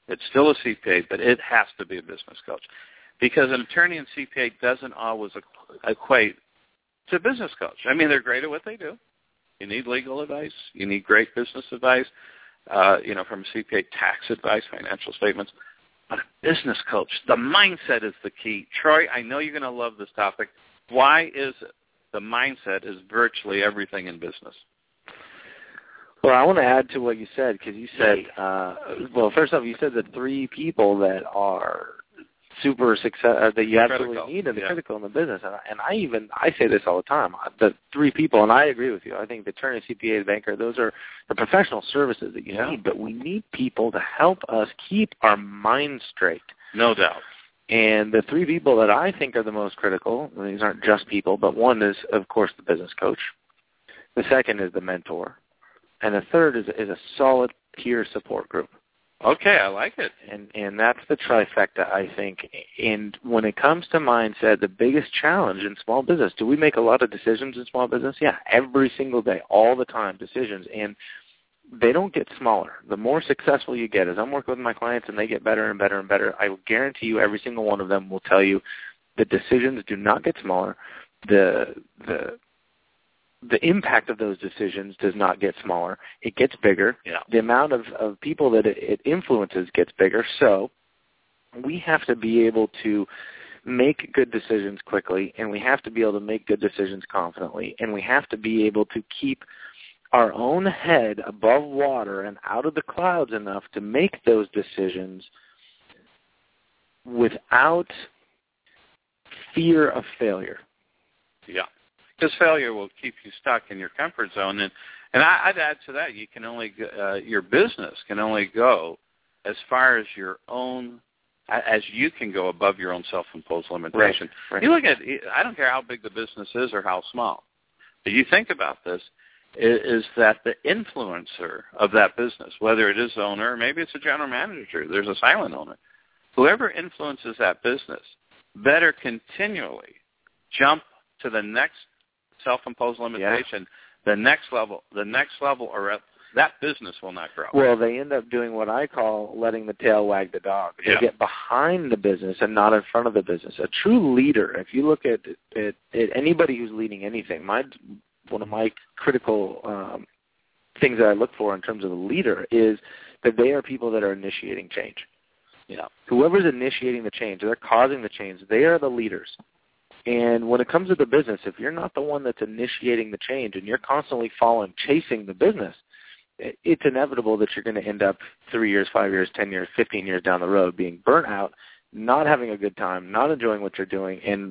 S1: It's still a C P A, but it has to be a business coach. Because an attorney and C P A doesn't always equate to a business coach. I mean, they're great at what they do. You need legal advice. You need great business advice, uh, you know, from a C P A, tax advice, financial statements. But a business coach, the mindset is the key. Troy, I know you're going to love this topic. Why is it the mindset is virtually everything in business?
S3: Well, I want to add to what you said, because you said, uh, well, first off, you said the three people that are super success uh, that you absolutely
S1: critical.
S3: need and the
S1: yeah.
S3: critical in the business. And I, and I even, I say this all the time, the three people, and I agree with you. I think the attorney, C P A, the banker, those are the professional services that you
S1: yeah.
S3: need, but we need people to help us keep our minds straight.
S1: No doubt.
S3: And the three people that I think are the most critical, and these aren't just people, but one is, of course, the business coach. The second is the mentor. And the third is, is a solid peer support group.
S1: Okay, I like it.
S3: And and that's the trifecta, I think. And when it comes to mindset, the biggest challenge in small business, do we make a lot of decisions in small business? Yeah, every single day, all the time, decisions. And they don't get smaller. The more successful you get, as I'm working with my clients and they get better and better and better, I will guarantee you every single one of them will tell you the decisions do not get smaller. The the the impact of those decisions does not get smaller. It gets bigger.
S1: Yeah.
S3: The amount of, of people that it, it influences gets bigger. So we have to be able to make good decisions quickly, and we have to be able to make good decisions confidently, and we have to be able to keep our own head above water and out of the clouds enough to make those decisions without fear of failure.
S1: Yeah. Because failure will keep you stuck in your comfort zone, and and I, I'd add to that, you can only uh, your business can only go as far as your own, as you can go above your own self-imposed limitation.
S3: Right, right.
S1: You look at, I don't care how big the business is or how small, but you think about this, is, is that the influencer of that business, whether it is the owner or maybe it's a general manager, there's a silent owner, whoever influences that business better continually jump to the next self-imposed limitation, yeah. the next level, the next level, or else that business will not grow.
S3: Well, they end up doing what I call letting the tail wag the dog. They
S1: yeah.
S3: get behind the business and not in front of the business. A true leader, if you look at, at, at anybody who's leading anything, my one of my critical um, things that I look for in terms of a leader is that they are people that are initiating change. You know, whoever's initiating the change, they're causing the change, they are the leaders. And when it comes to the business, if you're not the one that's initiating the change and you're constantly following, chasing the business, it's inevitable that you're going to end up three years, five years, ten years, fifteen years down the road being burnt out, not having a good time, not enjoying what you're doing, and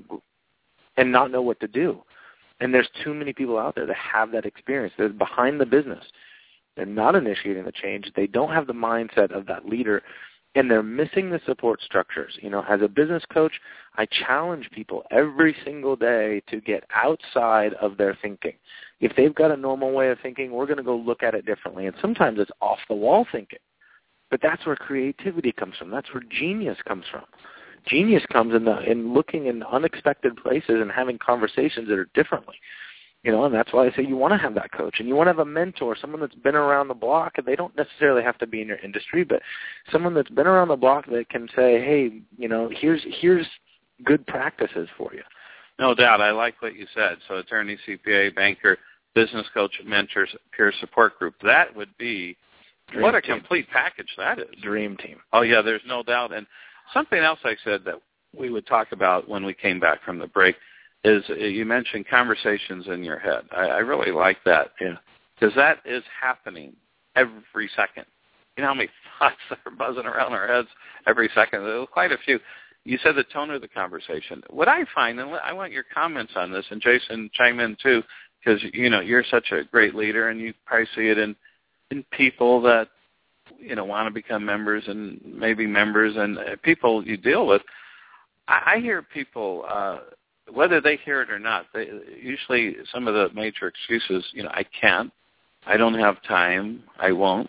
S3: and not know what to do. And there's too many people out there that have that experience. They're behind the business. They're not initiating the change. They don't have the mindset of that leader, and they're missing the support structures. You know, as a business coach, I challenge people every single day to get outside of their thinking. If they've got a normal way of thinking, we're going to go look at it differently. And sometimes it's off-the-wall thinking. But that's where creativity comes from. That's where genius comes from. Genius comes in, the, in looking in unexpected places and having conversations that are differently. You know, and that's why I say you want to have that coach, and you want to have a mentor, someone that's been around the block, and they don't necessarily have to be in your industry, but someone that's been around the block that can say, hey, you know, here's here's good practices for you.
S1: No doubt. I like what you said. So attorney, C P A, banker, business coach, mentors, peer support group. That would be, Dream what a team. Complete package that is.
S3: Dream team.
S1: Oh, yeah, there's no doubt. And something else I said that we would talk about when we came back from the break is you mentioned conversations in your head. I, I really like that.
S3: Yeah.
S1: Because that is happening every second. You know how many thoughts are buzzing around our heads every second? There's quite a few. You said the tone of the conversation. What I find, and I want your comments on this, and Jason, chime in too, because, you know, you're such a great leader, and you probably see it in, in people that, you know, want to become members and maybe members and people you deal with. I, I hear people, uh, whether they hear it or not, they, usually some of the major excuses, you know, I can't, I don't have time, I won't,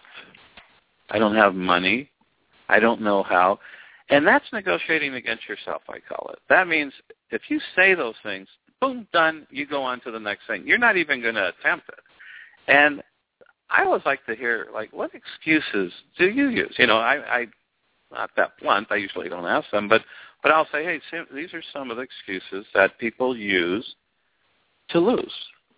S1: I don't have money, I don't know how. And that's negotiating against yourself, I call it. That means if you say those things, boom, done, you go on to the next thing. You're not even going to attempt it. And I always like to hear, like, what excuses do you use? You know, I, I not that blunt. I usually don't ask them, but but I'll say, hey, Sam, these are some of the excuses that people use to lose.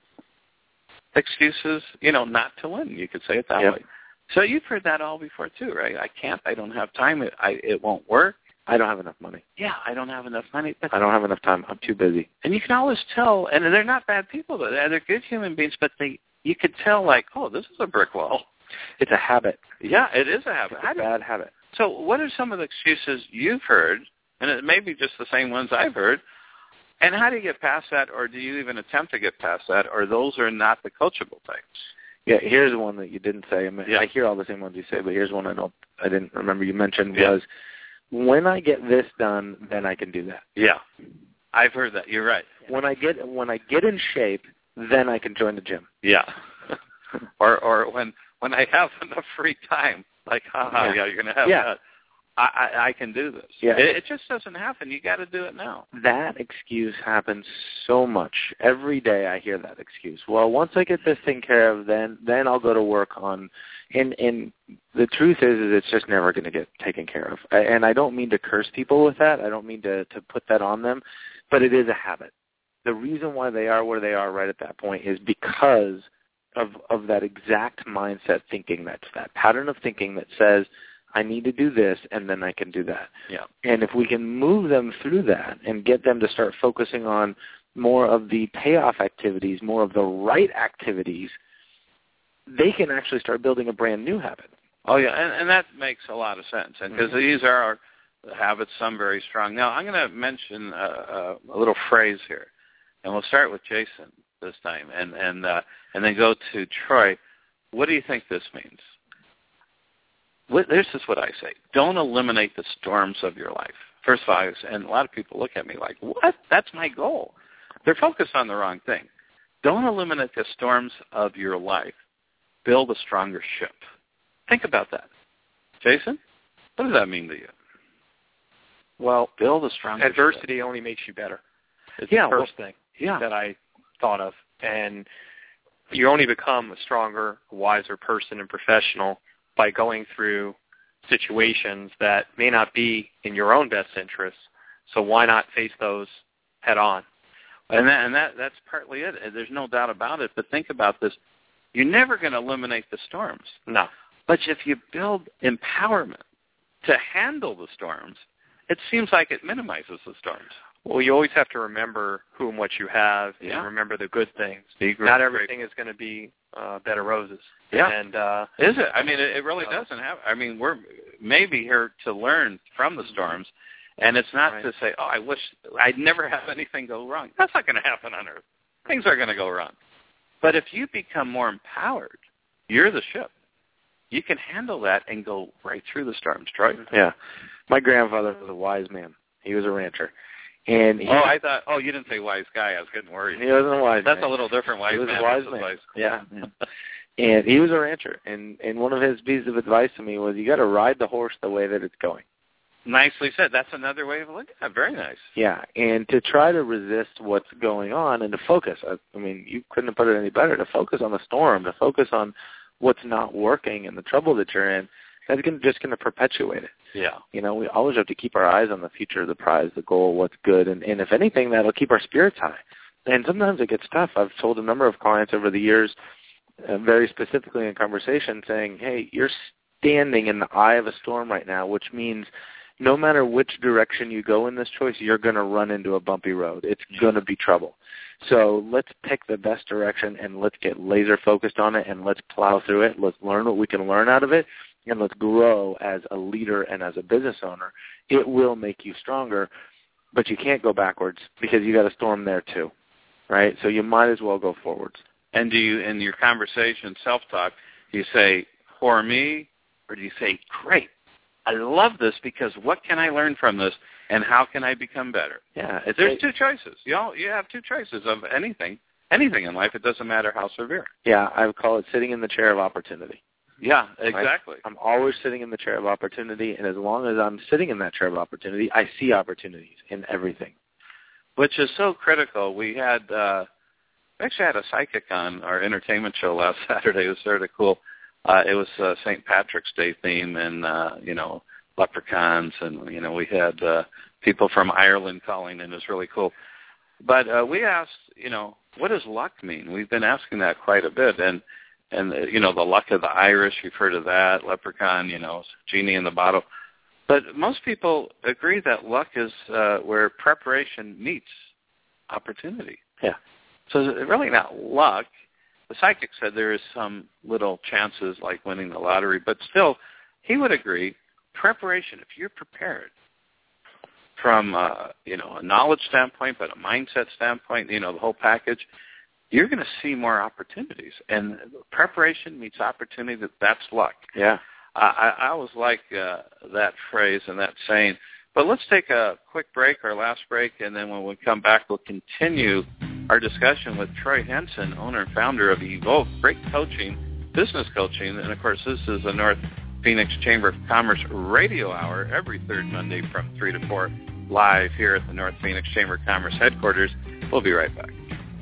S1: Excuses, you know, not to win. You could say it that
S3: yep.
S1: way. So you've heard that all before too, right? I can't. I don't have time. It, I, it won't work.
S3: I don't have enough money.
S1: Yeah, I don't have enough money. But
S3: I don't have enough time. I'm too busy.
S1: And you can always tell, and they're not bad people. They're good human beings, but they you could tell, like, oh, this is a brick wall.
S3: It's a habit.
S1: Yeah, it is a habit.
S3: It's a bad habit.
S1: So what are some of the excuses you've heard, and it may be just the same ones I've heard, and how do you get past that, or do you even attempt to get past that, or those are not the coachable types?
S3: Yeah, here's one that you didn't say. I, mean,
S1: yeah.
S3: I hear all the same ones you say, but here's one I don't. I didn't remember you mentioned
S1: yeah.
S3: was, when I get this done, then I can do that.
S1: Yeah, I've heard that. You're right.
S3: When I get when I get in shape, then I can join the gym.
S1: Yeah, or or when when I have enough free time, like, haha, yeah, yeah you're going to have
S3: yeah.
S1: that. I, I, I can do this.
S3: Yeah.
S1: It, it just doesn't happen. You got to do it now.
S3: That excuse happens so much. Every day I hear that excuse. Well, once I get this taken care of, then then I'll go to work on. And and the truth is, is it's just never going to get taken care of. And I don't mean to curse people with that. I don't mean to to put that on them, but it is a habit. The reason why they are where they are right at that point is because of of that exact mindset thinking. That's that pattern of thinking that says, I need to do this, and then I can do that.
S1: Yeah.
S3: And if we can move them through that and get them to start focusing on more of the payoff activities, more of the right activities, they can actually start building a brand new habit.
S1: Oh, yeah, and, and that makes a lot of sense, and because mm-hmm. these are our habits, some very strong. Now, I'm going to mention a, a, a little phrase here, and we'll start with Jason this time, and and uh, and then go to Troy. What do you think this means? This is what I say. Don't eliminate the storms of your life. First of all, and a lot of people look at me like, what? That's my goal. They're focused on the wrong thing. Don't eliminate the storms of your life. Build a stronger ship. Think about that. Jason, what does that mean to you?
S2: Well,
S1: build a stronger
S2: adversity
S1: ship.
S2: only makes you better. It's
S1: yeah,
S2: the first
S1: well,
S2: thing
S1: yeah.
S2: that I thought of. And you only become a stronger, wiser person and professional by going through situations that may not be in your own best interests. So why not face those head on?
S1: And that, and that that's partly it. There's no doubt about it. But think about this. You're never going to eliminate the storms.
S2: No.
S1: But if you build empowerment to handle the storms, it seems like it minimizes the storms.
S2: Well, you always have to remember who and what you have,
S1: yeah.
S2: and remember the good things. Not everything is going to be uh, bed of roses.
S1: Yeah,
S2: and uh,
S1: is it? I mean, it, it really
S2: uh,
S1: doesn't have. I mean, we're maybe here to learn from the storms, and it's not
S2: right.
S1: to say, "Oh, I wish I'd never have anything go wrong." That's not going to happen on Earth. Things are going to go wrong. But if you become more empowered, you're the ship. You can handle that and go right through the storms, Troy.
S3: Yeah, my grandfather was a wise man. He was a rancher. And he,
S1: oh, I thought. Oh, you didn't say wise guy. I was getting worried.
S3: He wasn't a wise.
S1: That's
S3: man.
S1: a little different. Wise
S3: he was
S1: man.
S3: a wise man. Wise. Yeah. yeah. And he was a rancher. And and one of his pieces of advice to me was, you got to ride the horse the way that it's going.
S1: Nicely said. That's another way of looking at it. Very nice.
S3: Yeah, and to try to resist what's going on and to focus. I, I mean, you couldn't have put it any better. To focus on the storm, to focus on what's not working and the trouble that you're in. That's gonna, just going to perpetuate it.
S1: Yeah.
S3: You know, we always have to keep our eyes on the future of the prize, the goal, what's good, and, and if anything, that'll keep our spirits high. And sometimes it gets tough. I've told a number of clients over the years, uh, very specifically in conversation, saying, hey, you're standing in the eye of a storm right now, which means no matter which direction you go in this choice, you're going to run into a bumpy road. It's yeah. going to be trouble. So let's pick the best direction, and let's get laser focused on it, and let's plow through it. Let's learn what we can learn out of it, and let's grow as a leader and as a business owner. It will make you stronger, but you can't go backwards because you got a storm there too, right? So you might as well go forwards.
S1: And do you, in your conversation, self-talk, do you say, for me, or do you say, great, I love this because what can I learn from this, and how can I become better?
S3: Yeah,
S1: it's There's a, two choices. You know, you have two choices of anything, anything in life. It doesn't matter how severe.
S3: Yeah, I would call it sitting in the chair of opportunity.
S1: Yeah, exactly.
S3: Right? I'm always sitting in the chair of opportunity, and as long as I'm sitting in that chair of opportunity, I see opportunities in everything.
S1: Which is so critical. We had, uh, we actually had a psychic on our entertainment show last Saturday. It was sort of cool. Uh, it was uh, Saint Patrick's Day theme, and, uh, you know, leprechauns, and, you know, we had uh, people from Ireland calling in. It was really cool. But uh, we asked, you know, what does luck mean? We've been asking that quite a bit. And, and uh, you know, the luck of the Irish, you've heard of that, leprechaun, you know, genie in the bottle. But most people agree that luck is uh, where preparation meets opportunity.
S3: Yeah.
S1: So it's really not luck. The psychic said there is some little chances like winning the lottery, but still, he would agree, preparation, if you're prepared from, uh, you know, a knowledge standpoint, but a mindset standpoint, you know, the whole package, you're going to see more opportunities. And preparation meets opportunity, that's luck.
S3: Yeah.
S1: I, I always like uh, that phrase and that saying. But let's take a quick break, our last break, and then when we come back, we'll continue our discussion with Troy Henson, owner and founder of Evolve, great coaching, business coaching. And, of course, this is the North Phoenix Chamber of Commerce Radio Hour every third Monday from three to four, live here at the North Phoenix Chamber of Commerce headquarters. We'll be right back.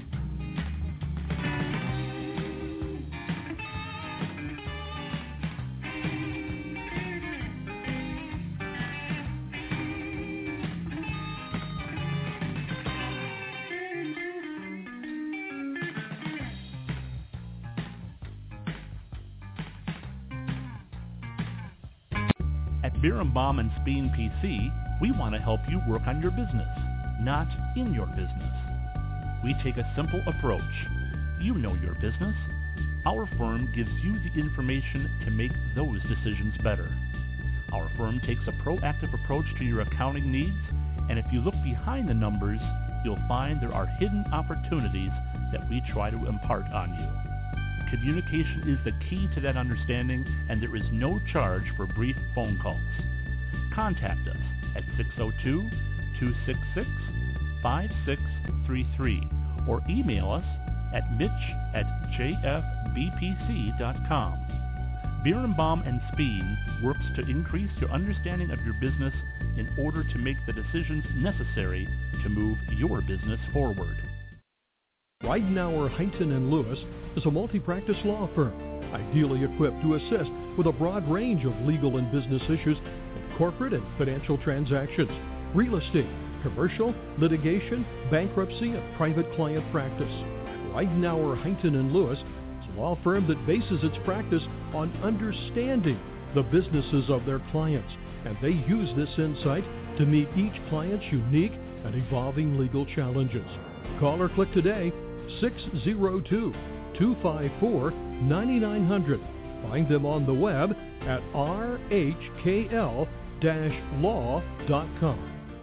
S4: Birnbaum and Speen P C, we want to help you work on your business, not in your business. We take a simple approach. You know your business. Our firm gives you the information to make those decisions better. Our firm takes a proactive approach to your accounting needs, and if you look behind the numbers, you'll find there are hidden opportunities that we try to impart on you. Communication is the key to that understanding, and there is no charge for brief phone calls. Contact us at six oh two, two six six, five six three three or email us at mitch at j f b p c dot com. Birnbaum and Speen works to increase your understanding of your business in order to make the decisions necessary to move your business forward.
S5: Ridenour, Huntington and Lewis is a multi-practice law firm, ideally equipped to assist with a broad range of legal and business issues of corporate and financial transactions, real estate, commercial, litigation, bankruptcy, and private client practice. Ridenour, Huntington and Lewis is a law firm that bases its practice on understanding the businesses of their clients, and they use this insight to meet each client's unique and evolving legal challenges. Call or click today, six oh two, two five four, nine nine hundred. Find them on the web at r h k l dash law dot com.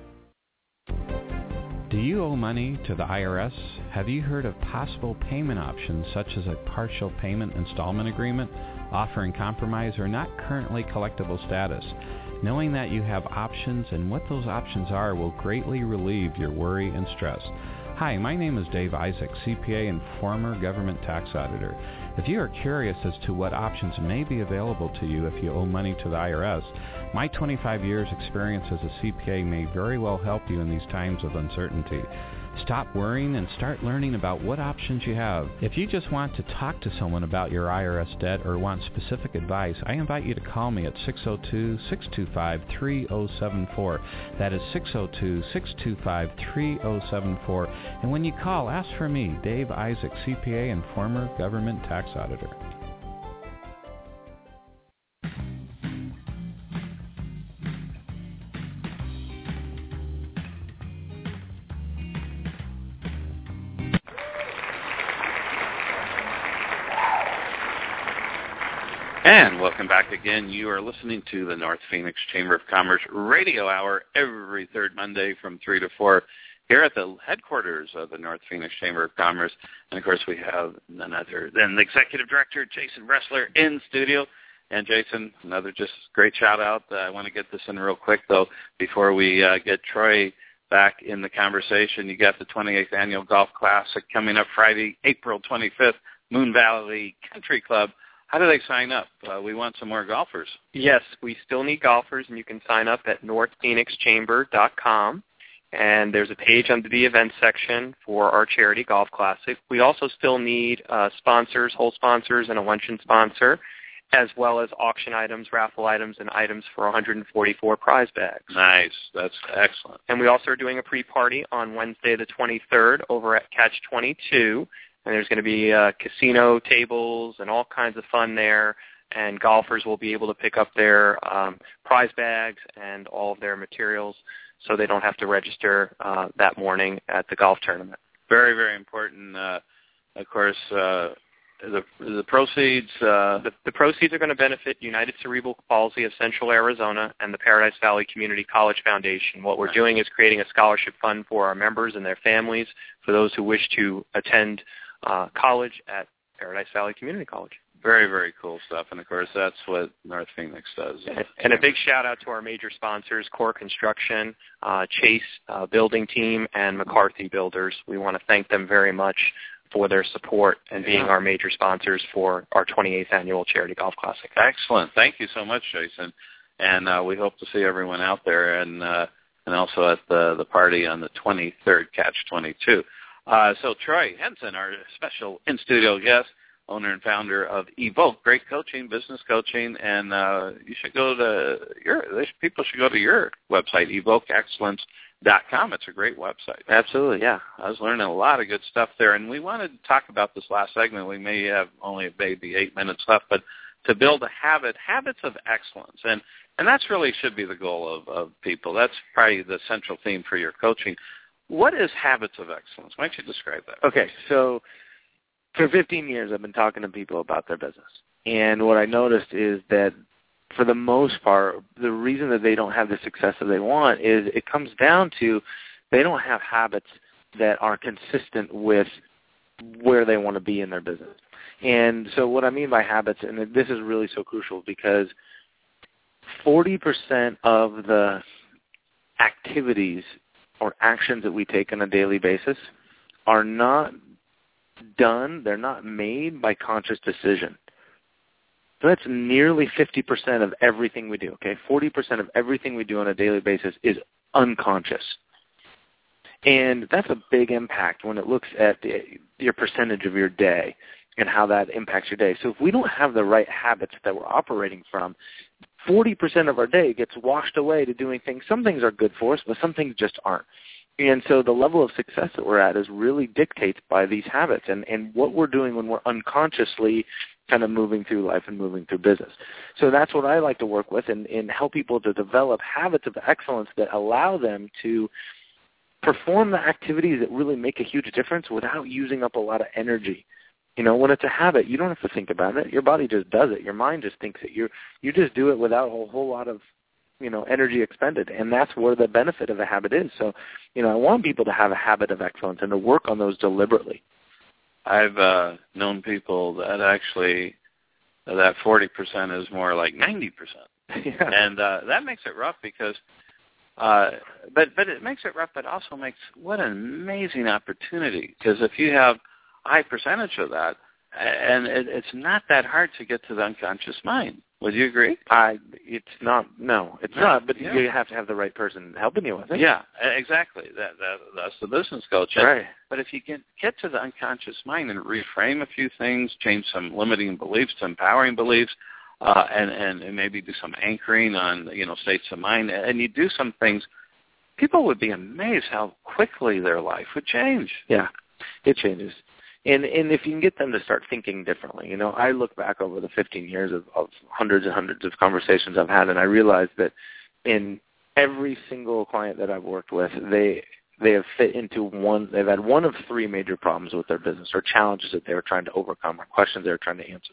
S6: Do you owe money to the I R S? Have you heard of possible payment options such as a partial payment installment agreement, offering compromise or not currently collectible status? Knowing that you have options and what those options are will greatly relieve your worry and stress. Hi, my name is Dave Isaac, C P A and former government tax auditor. If you are curious as to what options may be available to you if you owe money to the I R S, my twenty-five years experience as a C P A may very well help you in these times of uncertainty. Stop worrying and start learning about what options you have. If you just want to talk to someone about your I R S debt or want specific advice, I invite you to call me at six oh two, six two five, three oh seven four. That is six oh two, six two five, three oh seven four. And when you call, ask for me, Dave Isaac, C P A and former government tax auditor.
S1: And welcome back again. You are listening to the North Phoenix Chamber of Commerce Radio Hour every third Monday from three to four here at the headquarters of the North Phoenix Chamber of Commerce. And, of course, we have none other than the Executive Director, Jason Bressler, in studio. And, Jason, another just great shout-out. Uh, I want to get this in real quick, though, before we uh, get Troy back in the conversation. You got the twenty-eighth Annual Golf Classic coming up Friday, April twenty-fifth, Moon Valley Country Club. How do they sign up? Uh, we want some more golfers.
S2: Yes, we still need golfers, and you can sign up at north phoenix chamber dot com. And there's a page under the events section for our charity golf classic. We also still need uh, sponsors, whole sponsors, and a luncheon sponsor. as well as auction items, raffle items, and items for one hundred forty-four prize bags.
S1: Nice. That's excellent.
S2: And we also are doing a pre-party on Wednesday the twenty-third over at Catch twenty-two, and there's going to be uh, casino tables and all kinds of fun there, and golfers will be able to pick up their um, prize bags and all of their materials so they don't have to register uh, that morning at the golf tournament.
S1: Very, very important. Uh, of course, uh, the the proceeds uh,
S2: the, the proceeds are going to benefit United Cerebral Palsy of Central Arizona and the Paradise Valley Community College Foundation. What we're
S1: Nice.
S2: doing is creating a scholarship fund for our members and their families for those who wish to attend uh, college at Paradise Valley Community College.
S1: Very, very cool stuff. And, of course, that's what North Phoenix does.
S2: And, and a big shout-out to our major sponsors, Core Construction, uh, Chase uh, Building Team, and McCarthy Builders. We want to thank them very much for their support and being our major sponsors for our twenty-eighth Annual Charity Golf Classic.
S1: Excellent. Thank you so much, Jason. And uh, we hope to see everyone out there and uh, and also at the, the party on the twenty-third, Catch twenty-two. Uh, so Troy Henson, our special in-studio guest, owner and founder of Evoke, great coaching, business coaching, and uh, you should go to your, people should go to your website, evoke excellence dot com. It's a great website.
S3: Absolutely, yeah.
S1: I was learning a lot of good stuff there, and we wanted to talk about this last segment. We may have only maybe eight minutes left, but to build a habit, habits of excellence, and and that's really should be the goal of, of people. That's probably the central theme for your coaching. What is habits of excellence? Why don't you describe that?
S3: Okay, so for fifteen years I've been talking to people about their business, and what I noticed is that for the most part, the reason that they don't have the success that they want is it comes down to they don't have habits that are consistent with where they want to be in their business. And so what I mean by habits, and this is really so crucial because forty percent of the activities or actions that we take on a daily basis are not done, they're not made by conscious decision. So that's nearly fifty percent of everything we do, okay? forty percent of everything we do on a daily basis is unconscious. And that's a big impact when it looks at the, your percentage of your day and how that impacts your day. So if we don't have the right habits that we're operating from, forty percent of our day gets washed away to doing things. Some things are good for us, but some things just aren't. And so the level of success that we're at is really dictated by these habits and, and what we're doing when we're unconsciously kind of moving through life and moving through business. So that's what I like to work with and, and help people to develop habits of excellence that allow them to perform the activities that really make a huge difference without using up a lot of energy. You know, when it's a habit, you don't have to think about it. Your body just does it. Your mind just thinks it. You you just do it without a whole lot of, you know, energy expended, and that's where the benefit of a habit is. So, you know, I want people to have a habit of excellence and to work on those deliberately.
S1: I've uh, known people that actually that forty percent is more like ninety percent,
S3: Yeah.
S1: and uh, that makes it rough because, uh, but but it makes it rough, but also makes what an amazing opportunity because if you have a high percentage of that, and it, it's not that hard to get to the unconscious mind. Would you agree?
S3: I, it's not, no, it's
S1: No,
S3: not, but
S1: yeah.
S3: you have to have the right person helping you with it.
S1: Yeah, exactly. That, that that's the business coach. And,
S3: Right.
S1: But if you get get to the unconscious mind and reframe a few things, change some limiting beliefs to empowering beliefs, uh, and, and and maybe do some anchoring on you know states of mind, and you do some things, people would be amazed how quickly their life would change.
S3: Yeah, it changes. And and if you can get them to start thinking differently, you know, I look back over the fifteen years of, of hundreds and hundreds of conversations I've had, and I realize that in every single client that I've worked with, they they have fit into one, they've had one of three major problems with their business or challenges that they were trying to overcome or questions they were trying to answer.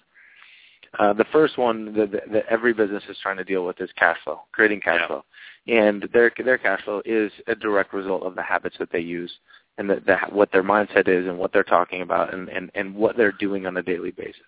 S3: Uh, the first one that, that every business is trying to deal with is cash flow, creating cash
S1: Yeah.
S3: flow. And their their cash flow is a direct result of the habits that they use and the, the, what their mindset is and what they're talking about and, and, and what they're doing on a daily basis.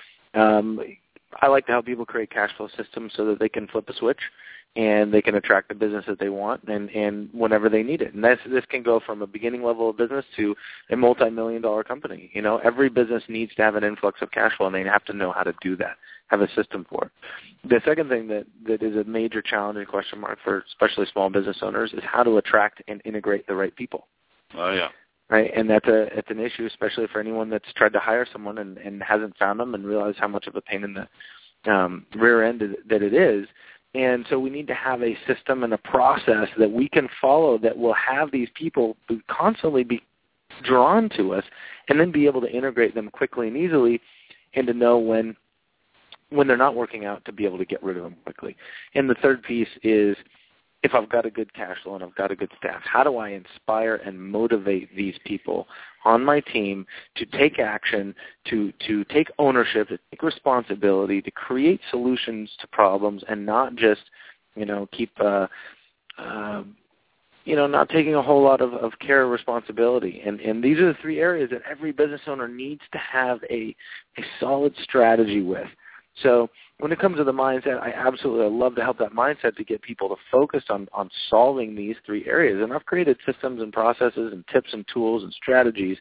S3: Um, I like to help people create cash flow systems so that they can flip a switch and they can attract the business that they want and, and whenever they need it. And this, this can go from a beginning level of business to a multi-million dollar company. You know, every business needs to have an influx of cash flow, and they have to know how to do that, have a system for it. The second thing that, that is a major challenge and question mark for especially small business owners is how to attract and integrate the right people.
S1: Oh yeah.
S3: Right, and that's a it's an issue, especially for anyone that's tried to hire someone and, and hasn't found them and realized how much of a pain in the um, rear end that it is. And so we need to have a system and a process that we can follow that will have these people constantly be drawn to us and then be able to integrate them quickly and easily and to know when when they're not working out to be able to get rid of them quickly. And the third piece is if I've got a good cash flow and I've got a good staff, how do I inspire and motivate these people on my team to take action, to, to take ownership, to take responsibility, to create solutions to problems and not just, you know, keep, uh, uh, you know, not taking a whole lot of, of care or responsibility. And, and these are the three areas that every business owner needs to have a, a solid strategy with. So when it comes to the mindset, I absolutely love to help that mindset to get people to focus on, on solving these three areas. And I've created systems and processes and tips and tools and strategies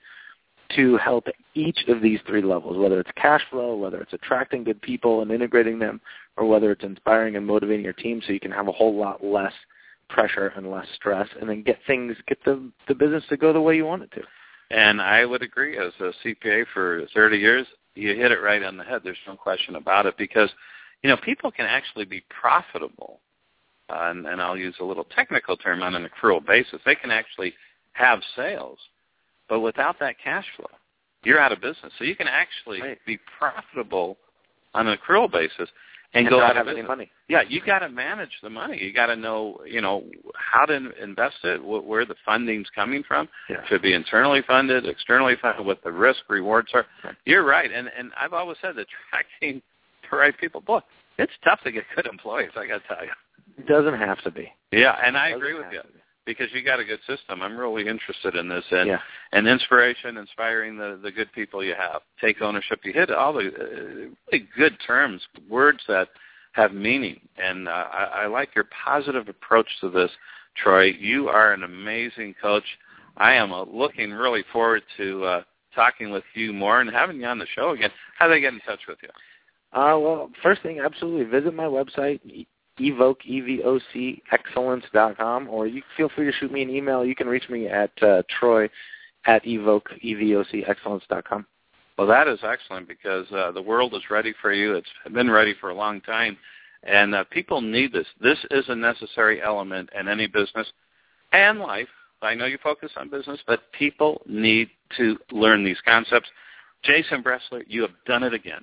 S3: to help each of these three levels, whether it's cash flow, whether it's attracting good people and integrating them, or whether it's inspiring and motivating your team so you can have a whole lot less pressure and less stress and then get things, get the, the business to go the way you want it to.
S1: And I would agree. As a C P A for thirty years, you hit it right on the head. There's no question about it because, you know, people can actually be profitable, uh, and, and I'll use a little technical term on an accrual basis. They can actually have sales, but without that cash flow, you're out of business. So you can actually
S3: right. be
S1: profitable on an accrual basis and,
S3: and
S1: go
S3: not
S1: out
S3: have
S1: of
S3: any money.
S1: Yeah, you got to manage the money. You got to know, you know, how to invest it, wh- where the funding's coming from.
S3: Yeah.
S1: Should be internally funded, externally funded, what the risk rewards are.
S3: Right.
S1: You're right, and and I've always said that attracting the right people. Boy, it's tough to get good employees. I got to tell you.
S3: It doesn't have to be.
S1: Yeah, and I agree with you because you got a good system. I'm really interested in this, and
S3: yeah.
S1: and inspiration, inspiring the the good people you have. Take ownership. You hit all the uh, really good terms, words that have meaning, and uh, I, I like your positive approach to this, Troy. You are an amazing coach. I am uh, looking really forward to uh, talking with you more and having you on the show again. How do they get in touch with you?
S3: Uh, well, first thing, absolutely, visit my website, evoke, E V O C, excellence dot com, or you feel free to shoot me an email. You can reach me at uh, Troy at evoke, E V O C, excellence dot com.
S1: Well, that is excellent because uh, the world is ready for you. It's been ready for a long time, and uh, people need this. This is a necessary element in any business and life. I know you focus on business, but people need to learn these concepts. Jason Bressler, you have done it again.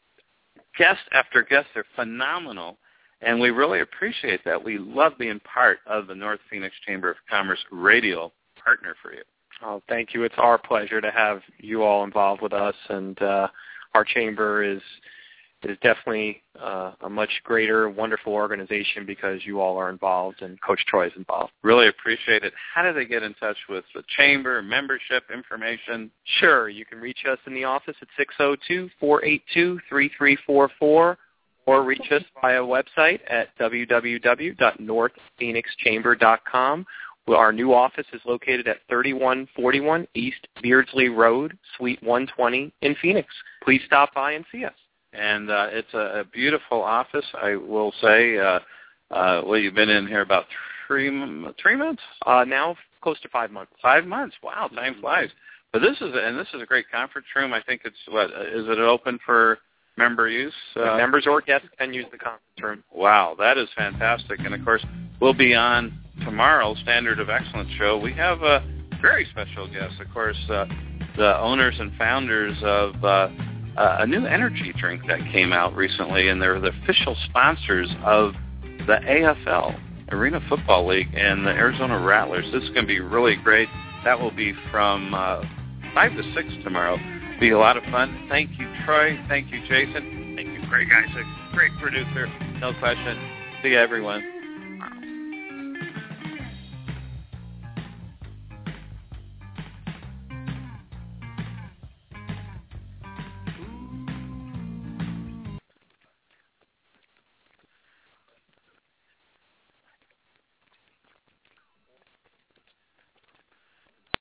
S1: Guest after guest, they're phenomenal, and we really appreciate that. We love being part of the North Phoenix Chamber of Commerce radio partner for you.
S2: Oh, thank you. It's our pleasure to have you all involved with us, and uh, our chamber is is definitely uh, a much greater, wonderful organization because you all are involved and Coach Troy is involved.
S1: Really appreciate it. How do they get in touch with the chamber, membership, information?
S2: Sure. You can reach us in the office at six oh two, four eight two, three three four four or reach us via website at w w w dot north phoenix chamber dot com. Our new office is located at thirty-one forty-one East Beardsley Road, Suite one twenty in Phoenix. Please stop by and see us.
S1: And uh, it's a, a beautiful office, I will say. Uh, uh, well, you've been in here about three three months?
S2: Uh, now close to five months.
S1: Five months. Wow, time flies. But this is and this is a great conference room. I think it's what is it open for member use?
S2: Uh, members or guests can use the conference room.
S1: Wow, that is fantastic. And of course, we'll be on tomorrow's Standard of Excellence show. We have a very special guest, of course, uh, the owners and founders of uh, a new energy drink that came out recently, and they're the official sponsors of the A F L, Arena Football League, and the Arizona Rattlers. This is going to be really great. That will be from uh, five to six tomorrow. Be a lot of fun. Thank you, Troy. Thank you, Jason. Thank you, Craig Isaac. Great producer. No question. See you, everyone.